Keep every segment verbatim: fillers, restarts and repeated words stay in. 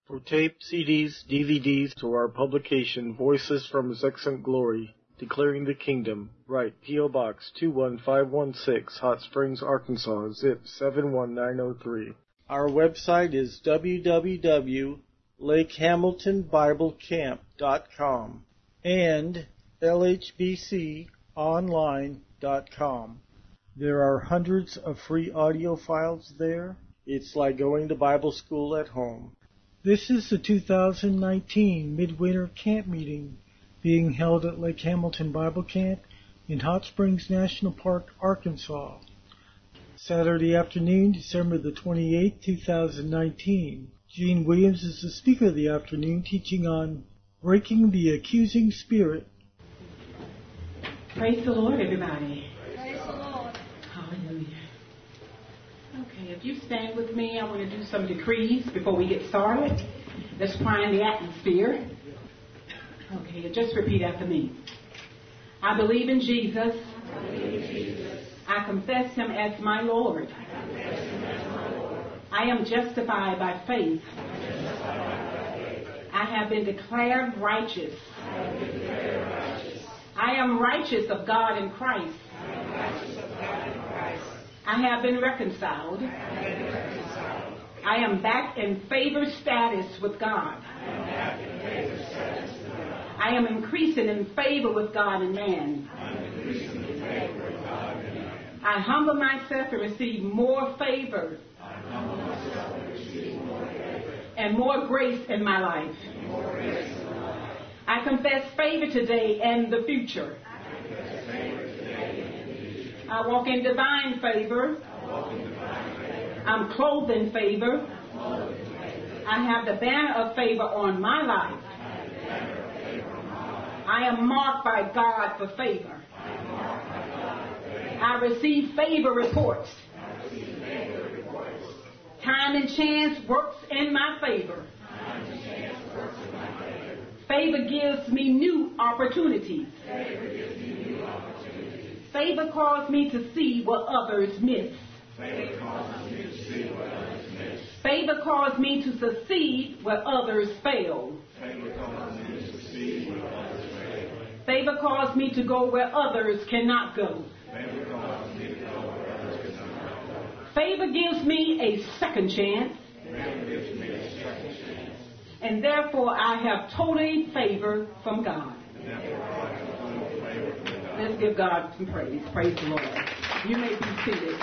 For tape, C Ds, D V Ds, to our publication, Voices from His Excellent Glory, Declaring the Kingdom, write P O. Box two one five one six, Hot Springs, Arkansas, zip seven one nine zero three. Our website is w w w dot lake hamilton bible camp dot com and l h b c online dot com. There are hundreds of free audio files there. It's like going to Bible school at home. This is the two thousand nineteen Midwinter Camp Meeting being held at Lake Hamilton Bible Camp in Hot Springs National Park, Arkansas. Saturday afternoon, December the twenty-eighth, two thousand nineteen. Gene Williams is the speaker of the afternoon, teaching on Breaking the Accusing Spirit. Praise the Lord, everybody. Praise the Lord. Hallelujah. Okay, if you stand with me, I want to do some decrees before we get started. Let's prime the atmosphere. Okay, just repeat after me. I believe in Jesus. I, believe in Jesus. I confess Him as my Lord. I, confess him as my Lord. I am justified by faith. Justified by faith. I have been declared righteous. I, have been declared righteous. I am righteous of God in Christ. I am righteous of God in Christ. I have been reconciled. I, have been reconciled. I am back in favor status with God. I am back in favor status with God. I am increasing in favor with God and man. I am increasing in favor with God and man. I humble myself to receive more favor. I humble myself to receive more favor. And more grace in my life. And more grace in my life. I confess favor today and the future. I confess favor today and the future. I walk in divine favor. I walk in divine favor. I'm clothed in favor. I'm clothed in favor. I have the banner of favor on my life. I have the banner of favor on my life. I am marked by God for favor. I am marked by God for favor. I receive favor reports. I receive favor reports. Time and chance works in my favor. Time and chance works in my favor. Favor gives me new opportunities. Favor gives me new opportunities. Favor calls me to see what others miss. Favor calls me to see what others miss. Favor calls me to succeed where others fail. Favor calls me to succeed where others fail. Favor calls me to go where others cannot go. Favor calls me to go where others cannot go. Favor gives me a second chance. Favor gives me a second chance. And therefore I have total favor from God. Let's give God some praise. Praise the Lord. You may be seated.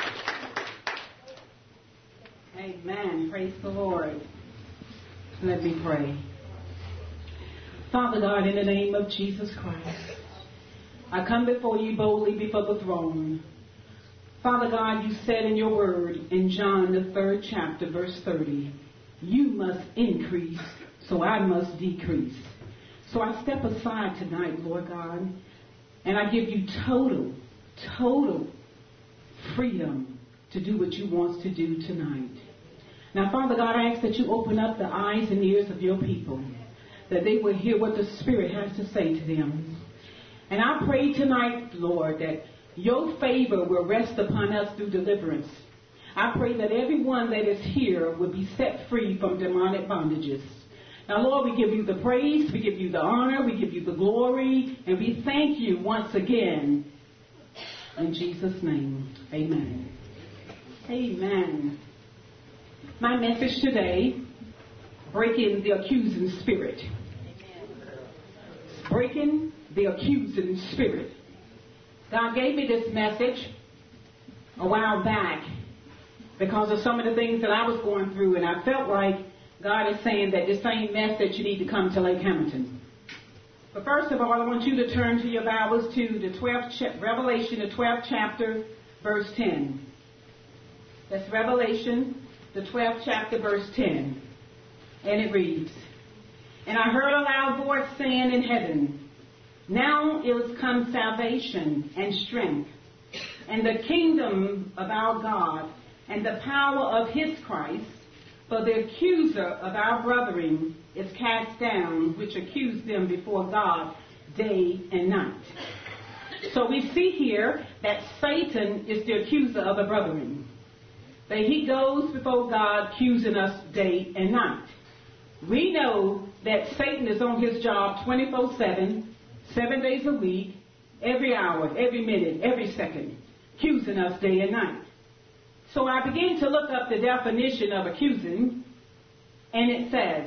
Amen. Praise the Lord. Let me pray. Father God, in the name of Jesus Christ, I come before you boldly before the throne. Father God, you said in your word in John, the third chapter, verse thirty, you must increase, so I must decrease. So I step aside tonight, Lord God, and I give you total, total freedom to do what you want to do tonight. Now, Father God, I ask that you open up the eyes and ears of your people, that they will hear what the Spirit has to say to them. And I pray tonight, Lord, that your favor will rest upon us through deliverance. I pray that everyone that is here will be set free from demonic bondages. Now, Lord, we give you the praise, we give you the honor, we give you the glory, and we thank you once again. In Jesus' name, amen. Amen. My message today, breaking the accusing spirit. Breaking the accusing spirit. God gave me this message a while back because of some of the things that I was going through, and I felt like God is saying that the same message you need to come to Lake Hamilton. But first of all, I want you to turn to your Bibles to the twelfth cha- Revelation, the twelfth chapter, verse ten. That's Revelation, the twelfth chapter, verse ten. And it reads, and I heard a loud voice saying in heaven, now is come salvation and strength, and the kingdom of our God, and the power of his Christ. For the accuser of our brethren is cast down, which accused them before God day and night. So we see here that Satan is the accuser of the brethren. That he goes before God accusing us day and night. We know that Satan is on his job twenty-four seven, seven days a week, every hour, every minute, every second, accusing us day and night. So I began to look up the definition of accusing, and it says,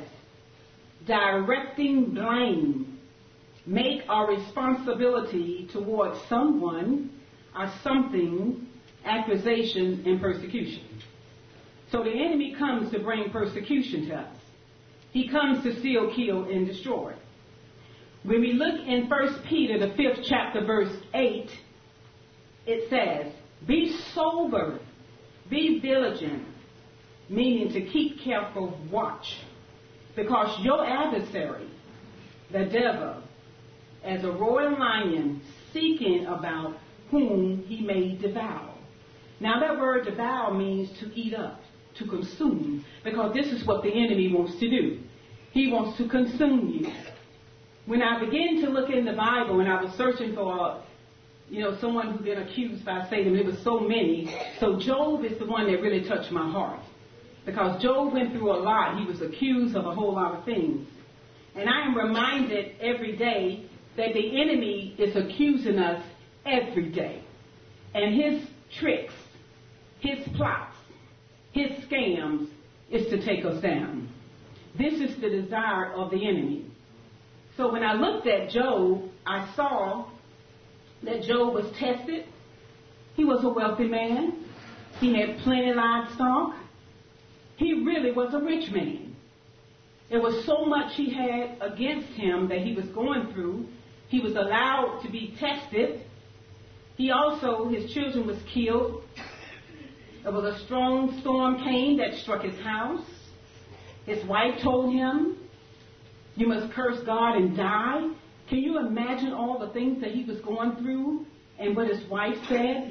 directing blame, make our responsibility towards someone or something, accusation and persecution. So the enemy comes to bring persecution to us. He comes to steal, kill, and destroy. When we look in First Peter, the fifth chapter, verse eight, it says, be sober, be vigilant, meaning to keep careful watch, because your adversary, the devil, as a roaring lion, seeking about whom he may devour. Now that word devour means to eat up, to consume, because this is what the enemy wants to do. He wants to consume you. When I began to look in the Bible and I was searching for, you know, someone who'd been accused by Satan, there was so many. So Job is the one that really touched my heart, because Job went through a lot. He was accused of a whole lot of things. And I am reminded every day that the enemy is accusing us every day. And his tricks, his plots, his scams is to take us down. This is the desire of the enemy. So when I looked at Job, I saw that Job was tested. He was a wealthy man. He had plenty of livestock. He really was a rich man. There was so much he had against him that he was going through. He was allowed to be tested. He also, his children was killed. There was a strong storm came that struck his house. His wife told him, you must curse God and die. Can you imagine all the things that he was going through and what his wife said?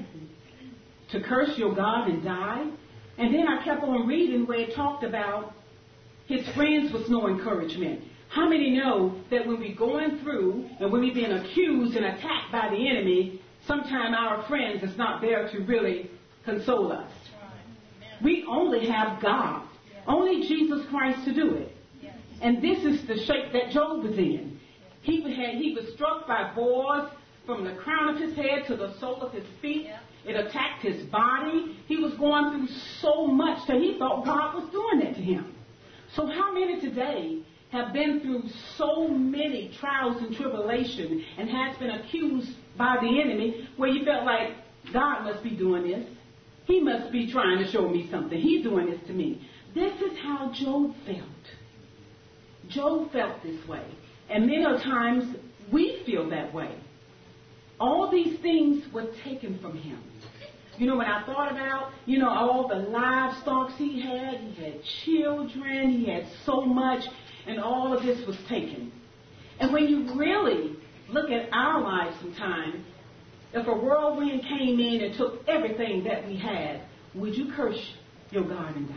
To curse your God and die? And then I kept on reading where it talked about his friends was no encouragement. How many know that when we're going through and when we're being accused and attacked by the enemy, sometimes our friends is not there to really console us? We only have God. Only Jesus Christ to do it. And this is the shape that Job was in. He had, he was struck by boars from the crown of his head to the sole of his feet. It attacked his body. He was going through so much that he thought God was doing it to him. So how many today have been through so many trials and tribulation and has been accused by the enemy where you felt like God must be doing this? He must be trying to show me something. He's doing this to me. This is how Job felt. Job felt this way. And many times we feel that way. All these things were taken from him. You know, when I thought about, you know, all the livestock he had, he had children, he had so much, and all of this was taken. And when you really look at our lives sometimes, if a whirlwind came in and took everything that we had, would you curse your God and die?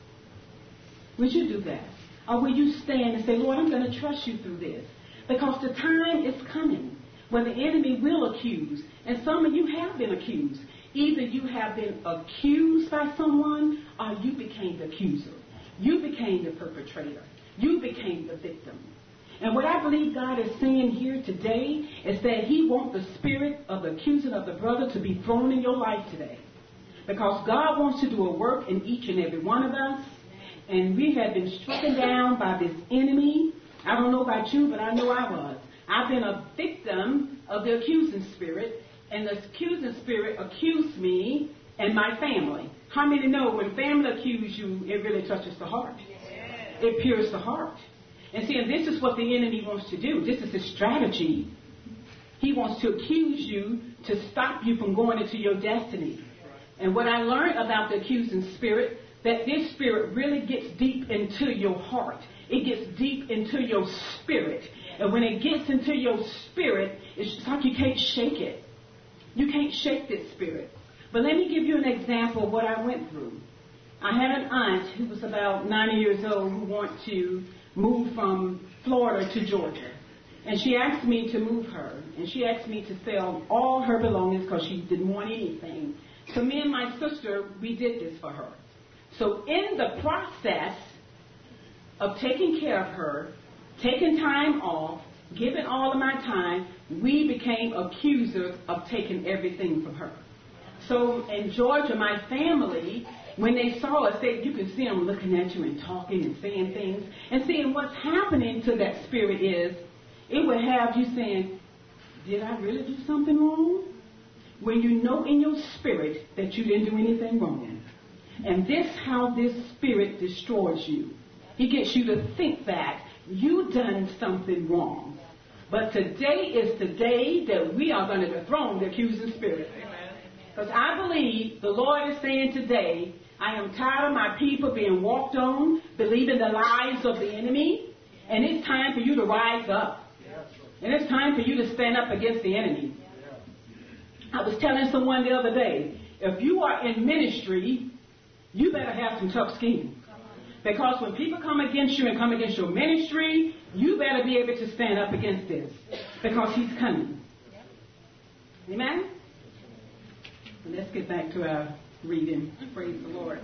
Would you do that? Or will you stand and say, Lord, I'm going to trust you through this? Because the time is coming when the enemy will accuse. And some of you have been accused. Either you have been accused by someone or you became the accuser. You became the perpetrator. You became the victim. And what I believe God is saying here today is that he wants the spirit of the accusing of the brother to be thrown in your life today. Because God wants to do a work in each and every one of us. And we have been stricken down by this enemy. I don't know about you, but I know I was. I've been a victim of the accusing spirit. And the accusing spirit accused me and my family. How many know when family accuse you, it really touches the heart? It pierces the heart. And see, and this is what the enemy wants to do. This is his strategy. He wants to accuse you to stop you from going into your destiny. And what I learned about the accusing spirit, that this spirit really gets deep into your heart. It gets deep into your spirit. And when it gets into your spirit, it's like you can't shake it. You can't shake this spirit. But let me give you an example of what I went through. I had an aunt who was about ninety years old who wanted to move from Florida to Georgia. And she asked me to move her. And she asked me to sell all her belongings because she didn't want anything. So me and my sister, we did this for her. So in the process, of taking care of her, taking time off, giving all of my time, we became accusers of taking everything from her. So in Georgia, my family, when they saw us, they, you can see them looking at you and talking and saying things. And seeing what's happening to that spirit is, it would have you saying, did I really do something wrong? When you know in your spirit that you didn't do anything wrong. And this how this spirit destroys you. He gets you to think that you done something wrong. But today is the day that we are going to dethrone the accusing spirit. Because I believe the Lord is saying today, I am tired of my people being walked on, believing the lies of the enemy, and it's time for you to rise up. And it's time for you to stand up against the enemy. I was telling someone the other day, if you are in ministry, you better have some tough skin. Because when people come against you and come against your ministry, you better be able to stand up against this. Because he's coming. Amen? Let's get back to our reading. Praise the Lord.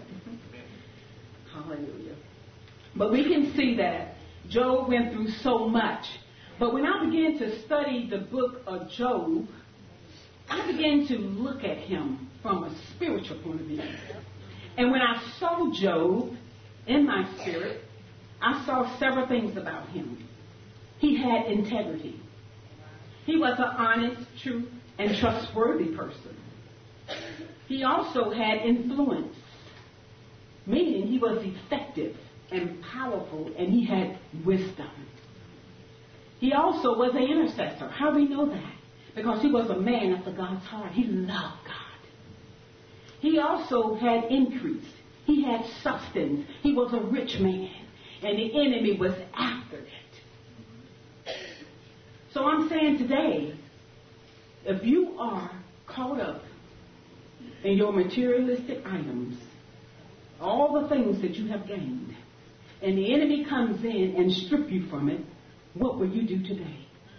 Hallelujah. But we can see that Job went through so much. But when I began to study the book of Job, I began to look at him from a spiritual point of view. And when I saw Job in my spirit, I saw several things about him. He had integrity. He was an honest, true, and trustworthy person. He also had influence, meaning he was effective and powerful, and he had wisdom. He also was an intercessor. How do we know that? Because he was a man after God's heart. He loved God. He also had increase. He had substance. He was a rich man, and the enemy was after it. So I'm saying today, if you are caught up in your materialistic items, all the things that you have gained, and the enemy comes in and strip you from it, what will you do today?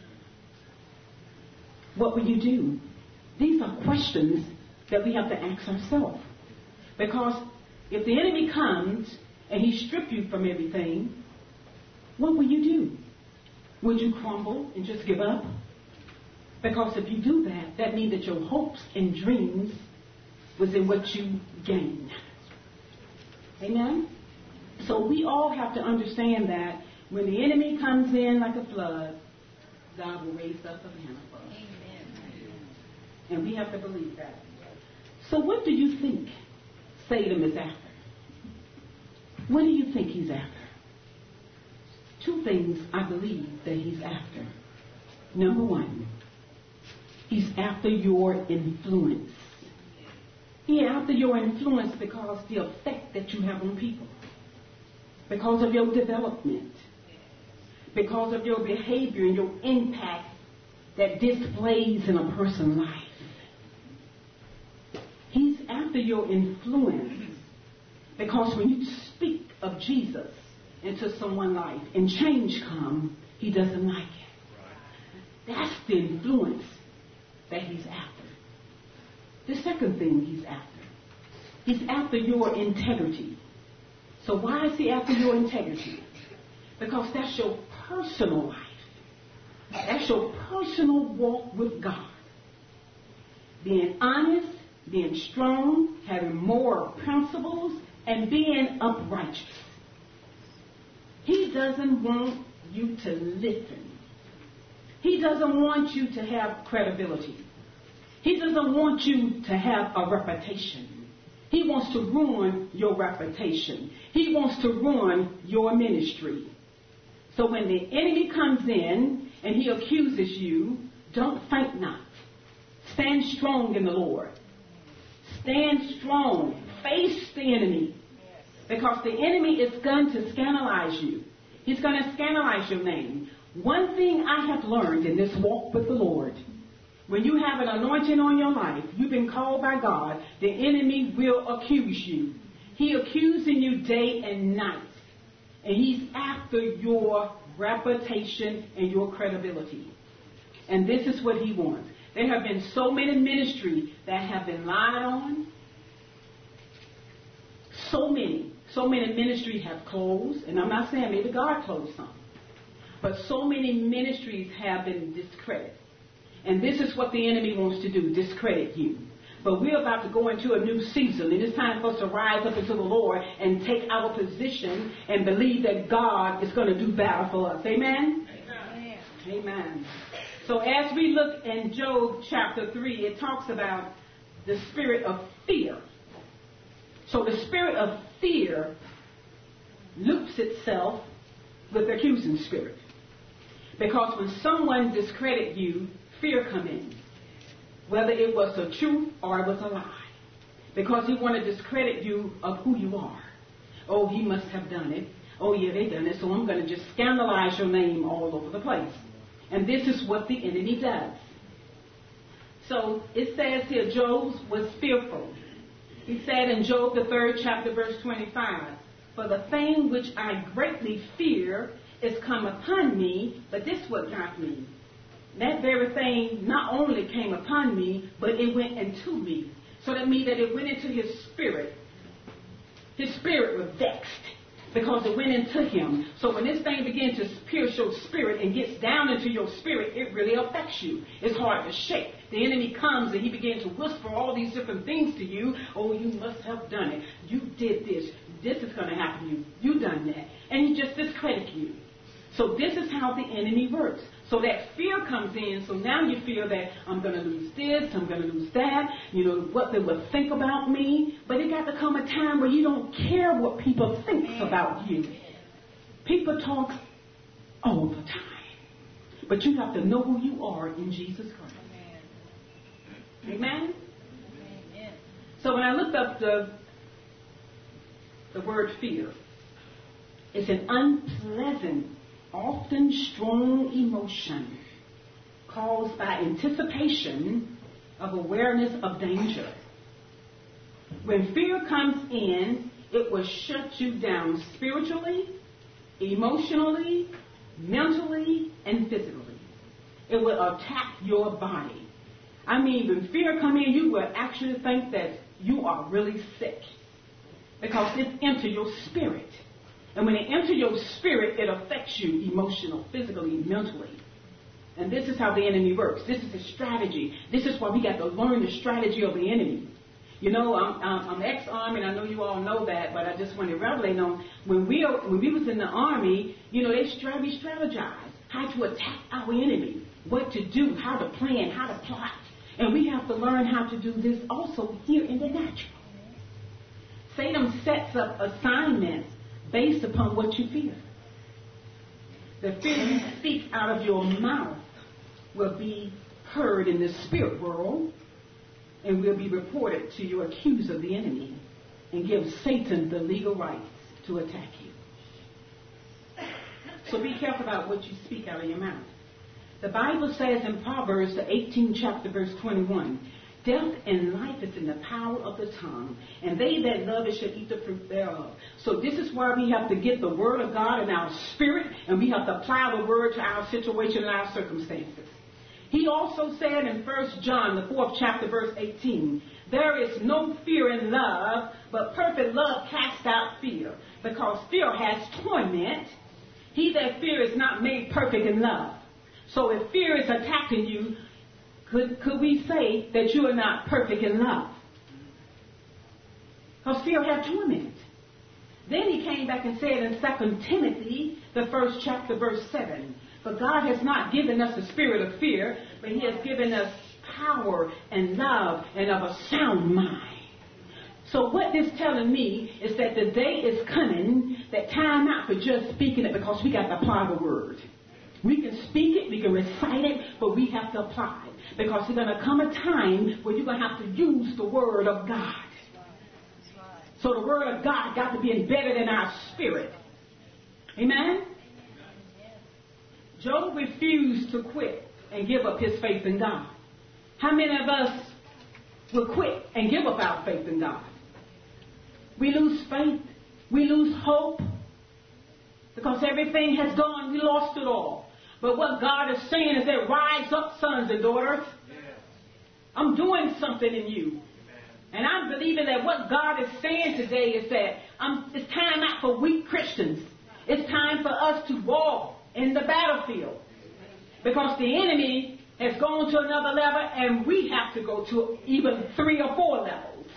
What will you do? These are questions that we have to ask ourselves. Because if the enemy comes and he strips you from everything, what will you do? Would you crumble and just give up? Because if you do that, that means that your hopes and dreams was in what you gained. Amen? So we all have to understand that when the enemy comes in like a flood, God will raise up a banner for us. Amen. And we have to believe that. So what do you think Satan is after? What do you think he's after? Two things I believe that he's after. Number one, he's after your influence. He's after your influence because the effect that you have on people. Because of your development. Because of your behavior and your impact that displays in a person's life. He's after your influence because when you speak of Jesus into someone's life and change comes, he doesn't like it. That's the influence that he's after. The second thing he's after, he's after your integrity. So why is he after your integrity? Because that's your personal life. That's your personal walk with God. Being honest, being strong, having moral principles, and being upright. He doesn't want you to listen. He doesn't want you to have credibility. He doesn't want you to have a reputation. He wants to ruin your reputation. He wants to ruin your ministry. So when the enemy comes in and he accuses you, don't faint not. Stand strong in the Lord. Stand strong. Face the enemy. Because the enemy is going to scandalize you. He's going to scandalize your name. One thing I have learned in this walk with the Lord, when you have an anointing on your life, you've been called by God, the enemy will accuse you. He's accusing you day and night. And he's after your reputation and your credibility. And this is what he wants. There have been so many ministries that have been lied on. So many. So many ministries have closed, and I'm not saying maybe God closed some, but so many ministries have been discredited. And this is what the enemy wants to do, discredit you. But we're about to go into a new season, and it's time for us to rise up into the Lord and take our position and believe that God is going to do battle for us. Amen? Amen. Amen. So as we look in Job chapter three, it talks about the spirit of fear. So the spirit of fear loops itself with the accusing spirit. Because when someone discredits you, fear comes in. Whether it was the truth or it was a lie. Because he want to discredit you of who you are. Oh, he must have done it. Oh, yeah, they done it. So I'm going to just scandalize your name all over the place. And this is what the enemy does. So it says here, Job was fearful. He said in Job, the third chapter, verse twenty-five, for the thing which I greatly fear is come upon me, but this what got me. That very thing not only came upon me, but it went into me. So that means that it went into his spirit. His spirit was vexed because it went into him. So when this thing begins to pierce your spirit and gets down into your spirit, it really affects you. It's hard to shake. The enemy comes and he begins to whisper all these different things to you. Oh, you must have done it. You did this. This is going to happen to you. You done that. And he just discredits you. So this is how the enemy works. So that fear comes in. So now you feel that I'm going to lose this, I'm going to lose that, you know, what they will think about me. But it got to come a time where you don't care what people think about you. People talk all the time. But you have to know who you are in Jesus Christ. Amen? Amen? So when I looked up the, the word fear, it's an unpleasant, often strong emotion caused by anticipation of awareness of danger. When fear comes in, it will shut you down spiritually, emotionally, mentally, and physically. It will attack your body. I mean, when fear comes in, you will actually think that you are really sick because it enters your spirit. And when it enters your spirit, it affects you emotionally, physically, mentally. And this is how the enemy works. This is the strategy. This is why we got to learn the strategy of the enemy. You know, I'm, I'm, I'm ex-army, and I know you all know that, but I just want to revelate on when we are, when we was in the army, you know, they strat- we strategized how to attack our enemy, what to do, how to plan, how to plot. And we have to learn how to do this also here in the natural. Satan sets up assignments based upon what you fear. The fear you speak out of your mouth will be heard in the spirit world and will be reported to your accuser, the enemy, and give Satan the legal rights to attack you. So be careful about what you speak out of your mouth. The Bible says in Proverbs, the eighteenth chapter, verse twenty-one, death and life is in the power of the tongue, and they that love it shall eat the fruit thereof. So this is why we have to get the word of God in our spirit, and we have to apply the word to our situation and our circumstances. He also said in First John, the fourth chapter, verse eighteen, there is no fear in love, but perfect love casts out fear, because fear has torment. He that fear is not made perfect in love. So if fear is attacking you, Could, could we say that you are not perfect in love? Because fear has torment. Then he came back and said in Second Timothy, the first chapter, verse seven, for God has not given us a spirit of fear, but he has given us power and love and of a sound mind. So what this telling me is that the day is coming that time out for just speaking it, because we got to apply the word. We can speak it, we can recite it, but we have to apply it. Because there's going to come a time where you're going to have to use the word of God. So the word of God got to be embedded in our spirit. Amen? Job refused to quit and give up his faith in God. How many of us will quit and give up our faith in God? We lose faith. We lose hope. Because everything has gone. We lost it all. But what God is saying is that rise up, sons and daughters. I'm doing something in you. And I'm believing that what God is saying today is that um, it's time out for weak Christians. It's time for us to walk in the battlefield. Because the enemy has gone to another level and we have to go to even three or four levels.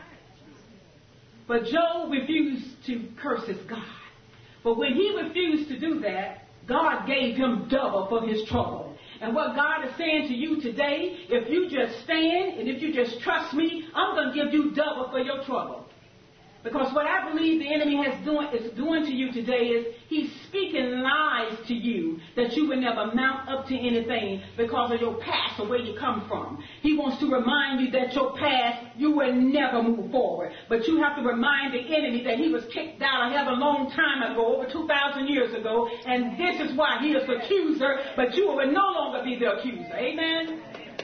But Job refused to curse his God. But when he refused to do that, God gave him double for his trouble. And what God is saying to you today, if you just stand and if you just trust me, I'm going to give you double for your trouble. Because what I believe the enemy has doing, is doing to you today is he's speaking lies to you that you will never mount up to anything because of your past or where you come from. He wants to remind you that your past, you will never move forward. But you have to remind the enemy that he was kicked out of heaven a long time ago, over two thousand years ago, and this is why he is the accuser, but you will no longer be the accuser. Amen?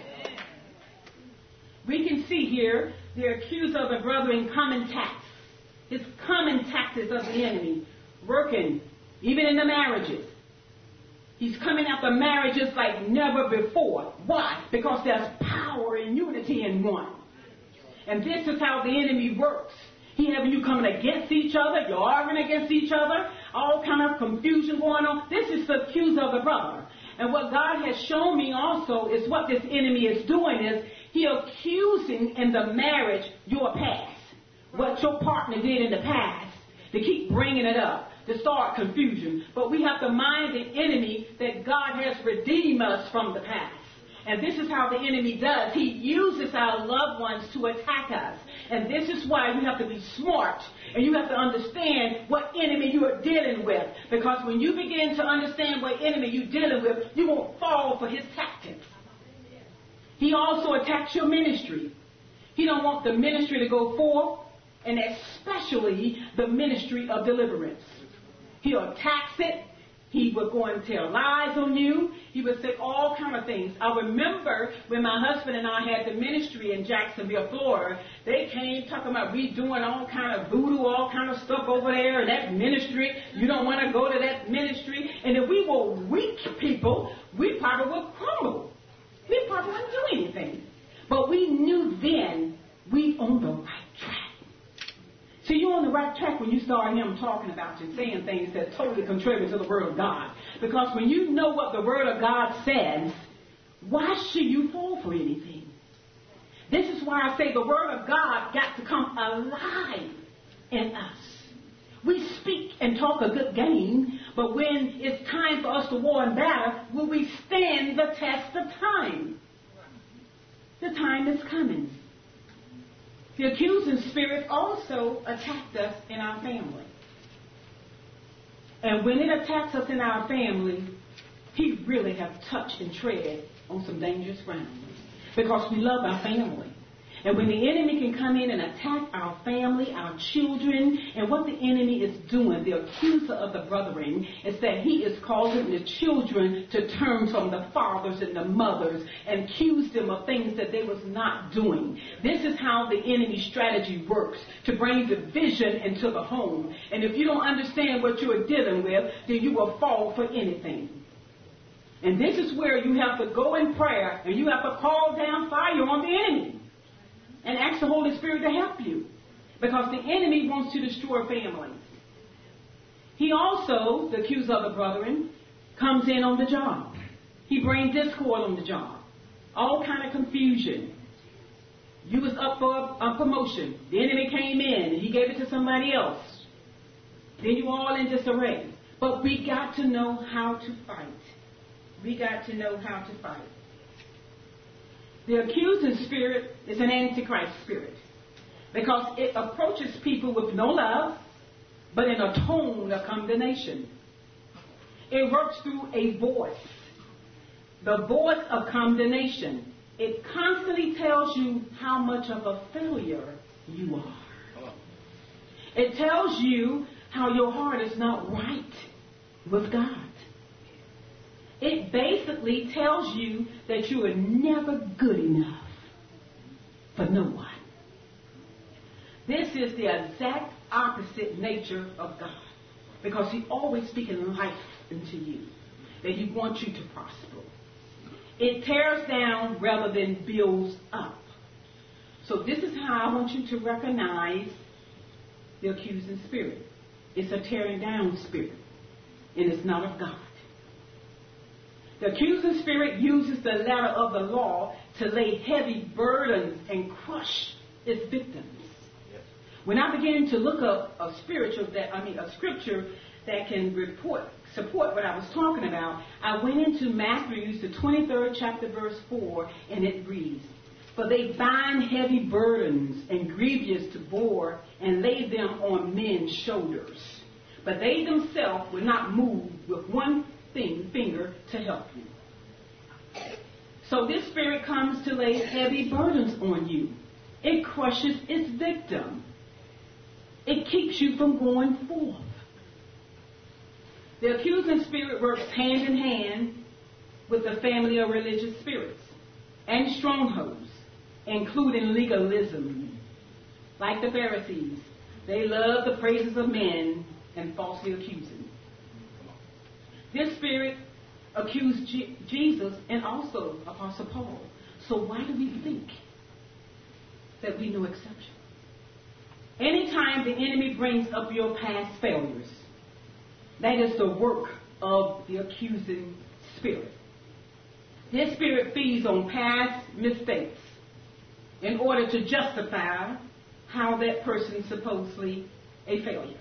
We can see here the accuser of the brethren common tax. His common tactics of the enemy working even in the marriages. He's coming after marriages like never before. Why? Because there's power and unity in one. And this is how the enemy works. He having you coming against each other. You're arguing against each other. All kind of confusion going on. This is the accuser of the brother. And what God has shown me also is what this enemy is doing is he accusing in the marriage your past. What your partner did in the past, to keep bringing it up, to start confusion. But we have to mind the enemy that God has redeemed us from the past. And this is how the enemy does. He uses our loved ones to attack us. And this is why you have to be smart. And you have to understand what enemy you are dealing with. Because when you begin to understand what enemy you're dealing with, you won't fall for his tactics. He also attacks your ministry. He don't want the ministry to go forth. And especially the ministry of deliverance. He'll tax it. He will go and tell lies on you. He will say all kind of things. I remember when my husband and I had the ministry in Jacksonville, Florida, they came talking about we doing all kind of voodoo, all kind of stuff over there, and that ministry, you don't want to go to that ministry. And if we were weak people, we probably would crumble. We probably wouldn't do anything. But we knew then we on the right track. So you're on the right track when you start him talking about you, saying things that totally contrary to the Word of God. Because when you know what the Word of God says, why should you fall for anything? This is why I say the Word of God got to come alive in us. We speak and talk a good game, but when it's time for us to war and battle, will we stand the test of time? The time is coming. The accusing spirit also attacked us in our family. And when it attacks us in our family, he really has touched and tread on some dangerous ground. Because we love our family. And when the enemy can come in and attack our family, our children, and what the enemy is doing, the accuser of the brethren, is that he is causing the children to turn from the fathers and the mothers and accuse them of things that they was not doing. This is how the enemy strategy works, to bring division into the home. And if you don't understand what you are dealing with, then you will fall for anything. And this is where you have to go in prayer and you have to call down fire on the enemy. And ask the Holy Spirit to help you. Because the enemy wants to destroy families. He also, the accuser of the brethren, comes in on the job. He brings discord on the job. All kind of confusion. You was up for a, a promotion. The enemy came in and he gave it to somebody else. Then you all in disarray. But we got to know how to fight. We got to know how to fight. The accusing spirit is an antichrist spirit because it approaches people with no love, but in a tone of condemnation. It works through a voice, the voice of condemnation. It constantly tells you how much of a failure you are. It tells you how your heart is not right with God. It basically tells you that you are never good enough for no one. This is the exact opposite nature of God. Because He's always speaking life into you. That He wants you to prosper. It tears down rather than builds up. So this is how I want you to recognize the accusing spirit. It's a tearing down spirit, and it's not of God. The accusing spirit uses the letter of the law to lay heavy burdens and crush its victims. Yes. When I began to look up a spiritual that I mean a scripture that can report support what I was talking about, I went into Matthew, the twenty-third chapter, verse four, and it reads, "For they bind heavy burdens and grievous to bore, and lay them on men's shoulders. But they themselves will not move with one thing, finger to help you." So this spirit comes to lay heavy burdens on you. It crushes its victim. It keeps you from going forth. The accusing spirit works hand in hand with the family of religious spirits and strongholds, including legalism. Like the Pharisees, they love the praises of men and falsely accusing. This spirit accused G- Jesus and also Apostle Paul. So why do we think that we no exception? Anytime the enemy brings up your past failures, that is the work of the accusing spirit. This spirit feeds on past mistakes in order to justify how that person is supposedly a failure.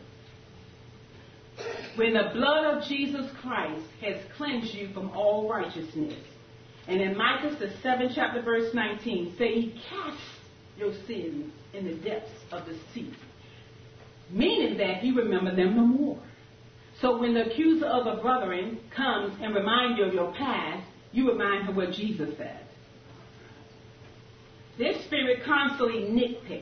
When the blood of Jesus Christ has cleansed you from all righteousness, and in Micah, the seventh chapter, verse nineteen, say he casts your sins in the depths of the sea, meaning that he remember them no more. So when the accuser of the brethren comes and reminds you of your past, you remind her what Jesus said. This spirit constantly nitpicks.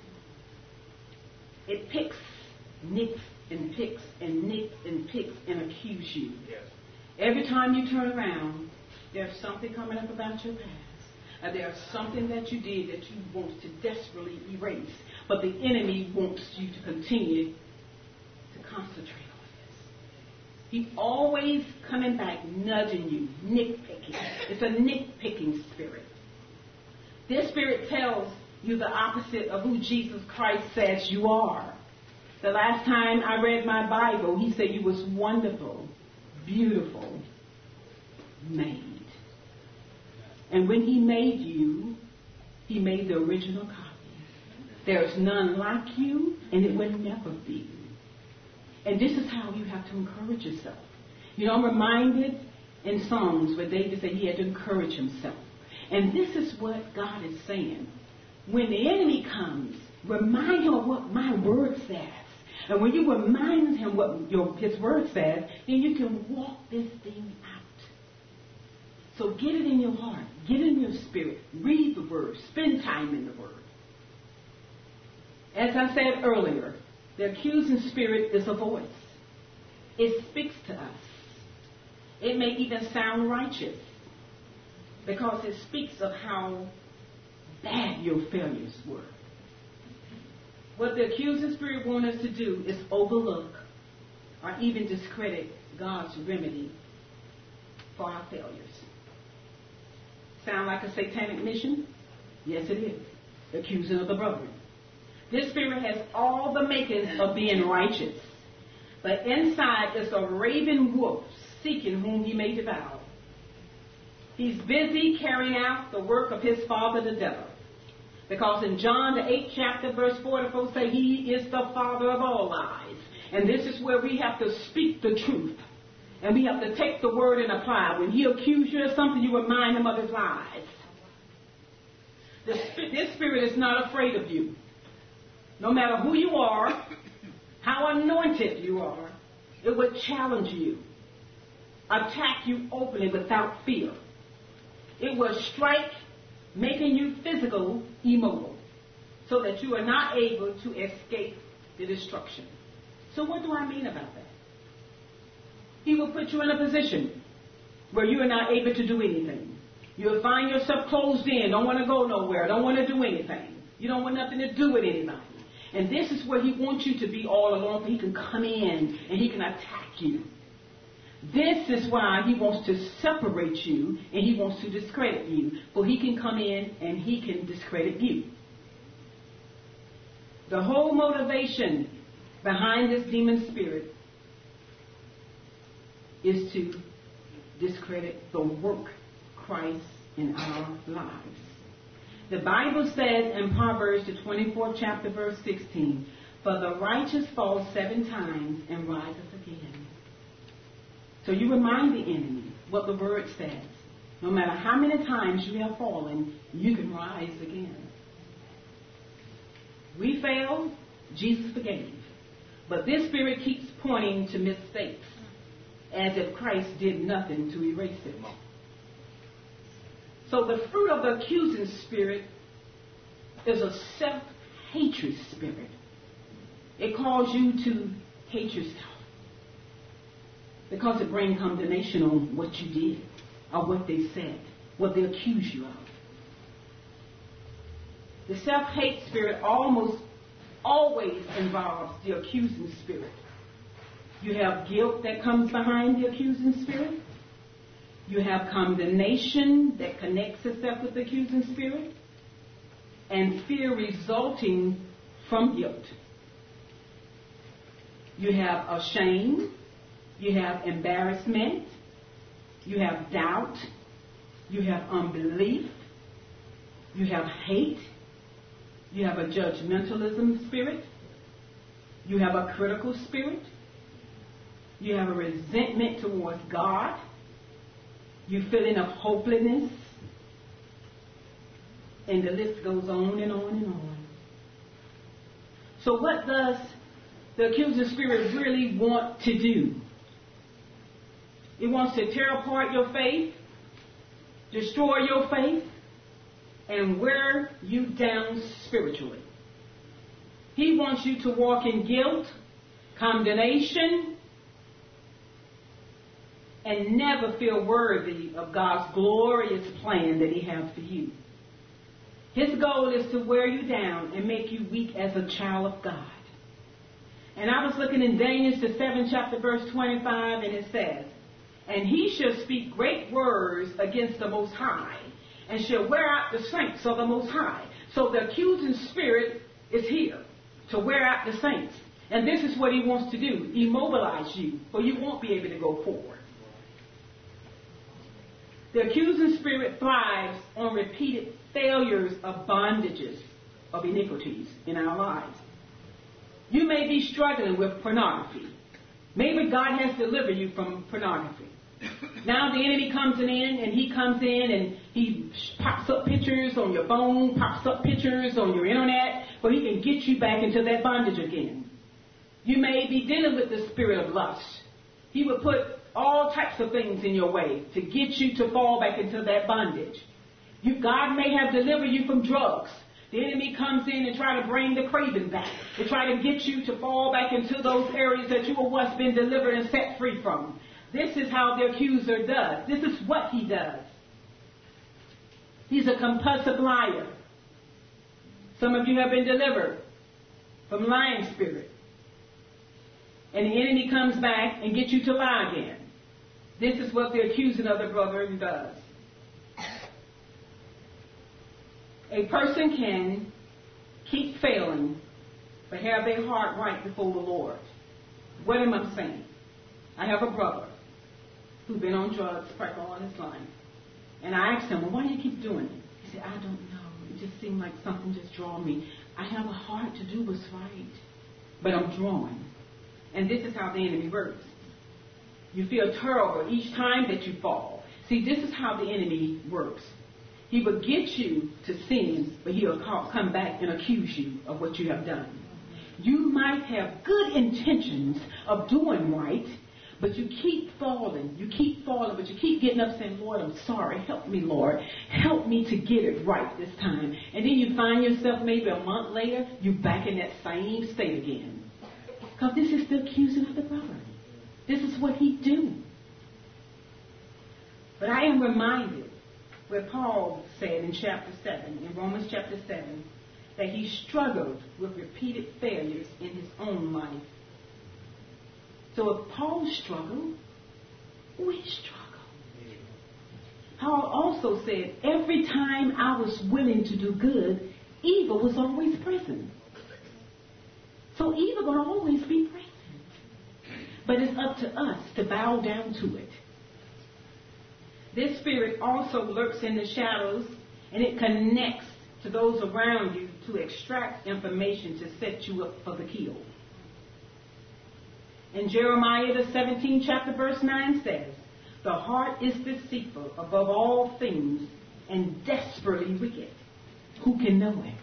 It picks, nicks, and picks, and nicks, and picks, and accuses you. Yes. Every time you turn around, there's something coming up about your past. Uh, there's something that you did that you want to desperately erase. But the enemy wants you to continue to concentrate on this. He's always coming back, nudging you, nitpicking. It's a nitpicking spirit. This spirit tells you the opposite of who Jesus Christ says you are. The last time I read my Bible, he said you was wonderful, beautiful, made. And when he made you, he made the original copy. There's none like you, and it will never be. And this is how you have to encourage yourself. You know, I'm reminded in Psalms where David said he had to encourage himself. And this is what God is saying. When the enemy comes, remind him of what my word says. And when you remind him what your, his word says, then you can walk this thing out. So get it in your heart. Get it in your spirit. Read the word. Spend time in the word. As I said earlier, the accusing spirit is a voice. It speaks to us. It may even sound righteous because it speaks of how bad your failures were. What the accusing spirit wants us to do is overlook or even discredit God's remedy for our failures. Sound like a satanic mission? Yes, it is. Accusing of the brethren. This spirit has all the makings of being righteous, but inside is a raven wolf seeking whom he may devour. He's busy carrying out the work of his father, the devil. Because in John, the eighth chapter, verse forty-four, say he is the father of all lies. And this is where we have to speak the truth. And we have to take the word and apply. When he accuses you of something, you remind him of his lies. The, this spirit is not afraid of you. No matter who you are, how anointed you are, it will challenge you, attack you openly without fear. It will strike, making you physical, immobile, so that you are not able to escape the destruction. So what do I mean about that? He will put you in a position where you are not able to do anything. You'll find yourself closed in, don't want to go nowhere, don't want to do anything. You don't want nothing to do with anybody. And this is where he wants you to be all alone, so he can come in and he can attack you. This is why he wants to separate you and he wants to discredit you. For he can come in and he can discredit you. The whole motivation behind this demon spirit is to discredit the work of Christ in our lives. The Bible says in Proverbs, the twenty-fourth chapter, verse sixteen, "For the righteous falls seven times and riseth again." So you remind the enemy what the word says. No matter how many times you have fallen, you can rise again. We failed, Jesus forgave. But this spirit keeps pointing to mistakes, as if Christ did nothing to erase it. So the fruit of the accusing spirit is a self-hatred spirit. It calls you to hate yourself because it brings condemnation on what you did or what they said, what they accuse you of. The self-hate spirit almost always involves the accusing spirit. You have guilt that comes behind the accusing spirit. You have condemnation that connects itself with the accusing spirit. And fear resulting from guilt. You have a shame. You have embarrassment. You have doubt. You have unbelief. You have hate. You have a judgmentalism spirit. You have a critical spirit. You have a resentment towards God. You feeling of hopelessness. And the list goes on and on and on. So what does the accusing spirit really want to do? It wants to tear apart your faith, destroy your faith, and wear you down spiritually. He wants you to walk in guilt, condemnation, and never feel worthy of God's glorious plan that He has for you. His goal is to wear you down and make you weak as a child of God. And I was looking in Daniel, the seventh chapter, verse twenty-five, and it says, "And he shall speak great words against the Most High, and shall wear out the saints of the Most High." So the accusing spirit is here to wear out the saints. And this is what he wants to do, immobilize you, or you won't be able to go forward. The accusing spirit thrives on repeated failures of bondages, of iniquities in our lives. You may be struggling with pornography. Maybe God has delivered you from pornography. Now the enemy comes in and he comes in and he pops up pictures on your phone, pops up pictures on your internet, where he can get you back into that bondage again. You may be dealing with the spirit of lust. He will put all types of things in your way to get you to fall back into that bondage. You, God may have delivered you from drugs. The enemy comes in and try to bring the craving back, to try to get you to fall back into those areas that you were once been delivered and set free from. This is how the accuser does. This is what he does. He's a compulsive liar. Some of you have been delivered from lying spirit. And the enemy comes back and gets you to lie again. This is what the accusing of the brethren does. A person can keep failing, but have their heart right before the Lord. What am I saying? I have a brother who's been on drugs practically all his life. And I asked him, "Well, why do you keep doing it?" He said, "I don't know. It just seemed like something just drew me. I have a heart to do what's right, but I'm drawn." And this is how the enemy works. You feel terrible each time that you fall. See, this is how the enemy works. He will get you to sin, but he'll call, come back and accuse you of what you have done. You might have good intentions of doing right, but you keep falling. You keep falling, but you keep getting up saying, "Lord, I'm sorry. Help me, Lord. Help me to get it right this time." And then you find yourself maybe a month later, you're back in that same state again. Because this is the accusing of the brother. This is what he do. But I am reminded where Paul said in chapter seven, in Romans chapter seven, that he struggled with repeated failures in his own life. So if Paul struggled, we struggle. Paul also said, every time I was willing to do good, evil was always present. So evil going to always be present. But it's up to us to bow down to it. This spirit also lurks in the shadows, and it connects to those around you to extract information to set you up for the kill. In Jeremiah, the seventeenth chapter, verse nine says, the heart is deceitful above all things and desperately wicked. Who can know it?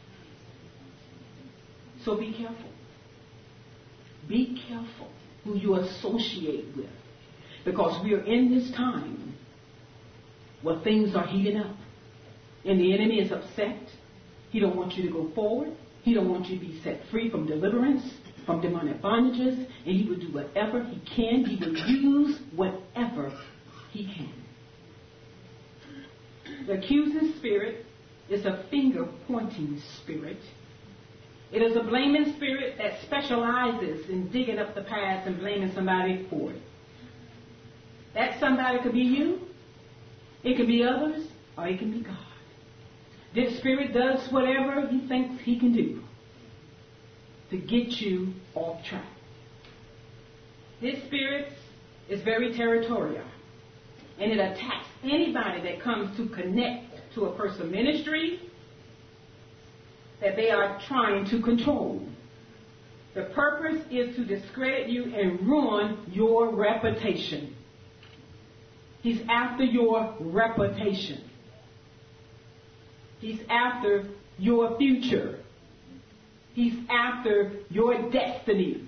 So be careful. Be careful who you associate with. Because we are in this time where things are heating up. And the enemy is upset. He don't want you to go forward. He don't want you to be set free from deliverance, from demonic bondages. And he will do whatever he can. He will use whatever he can. The accusing spirit is a finger-pointing spirit. It is a blaming spirit that specializes in digging up the past and blaming somebody for it. That somebody could be you, it could be others, or it can be God. This spirit does whatever he thinks he can do to get you off track. This spirit is very territorial, and it attacks anybody that comes to connect to a person's ministry that they are trying to control. The purpose is to discredit you and ruin your reputation. He's after your reputation. He's after your future. He's after your destiny.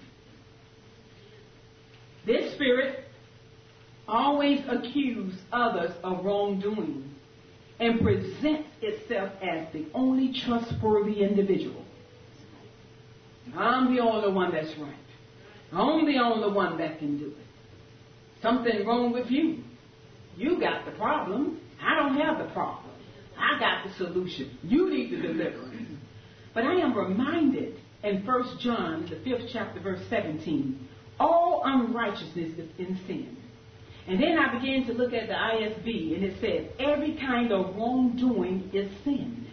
This spirit always accuses others of wrongdoing and presents itself as the only trustworthy individual. I'm the only one that's right. I'm the only one that can do it. Something wrong with you. You got the problem. I don't have the problem. I got the solution. You need the deliverance. But I am reminded in First John, the fifth chapter, verse seventeen, all unrighteousness is in sin. And then I began to look at the I S B, and it said, every kind of wrongdoing is sin.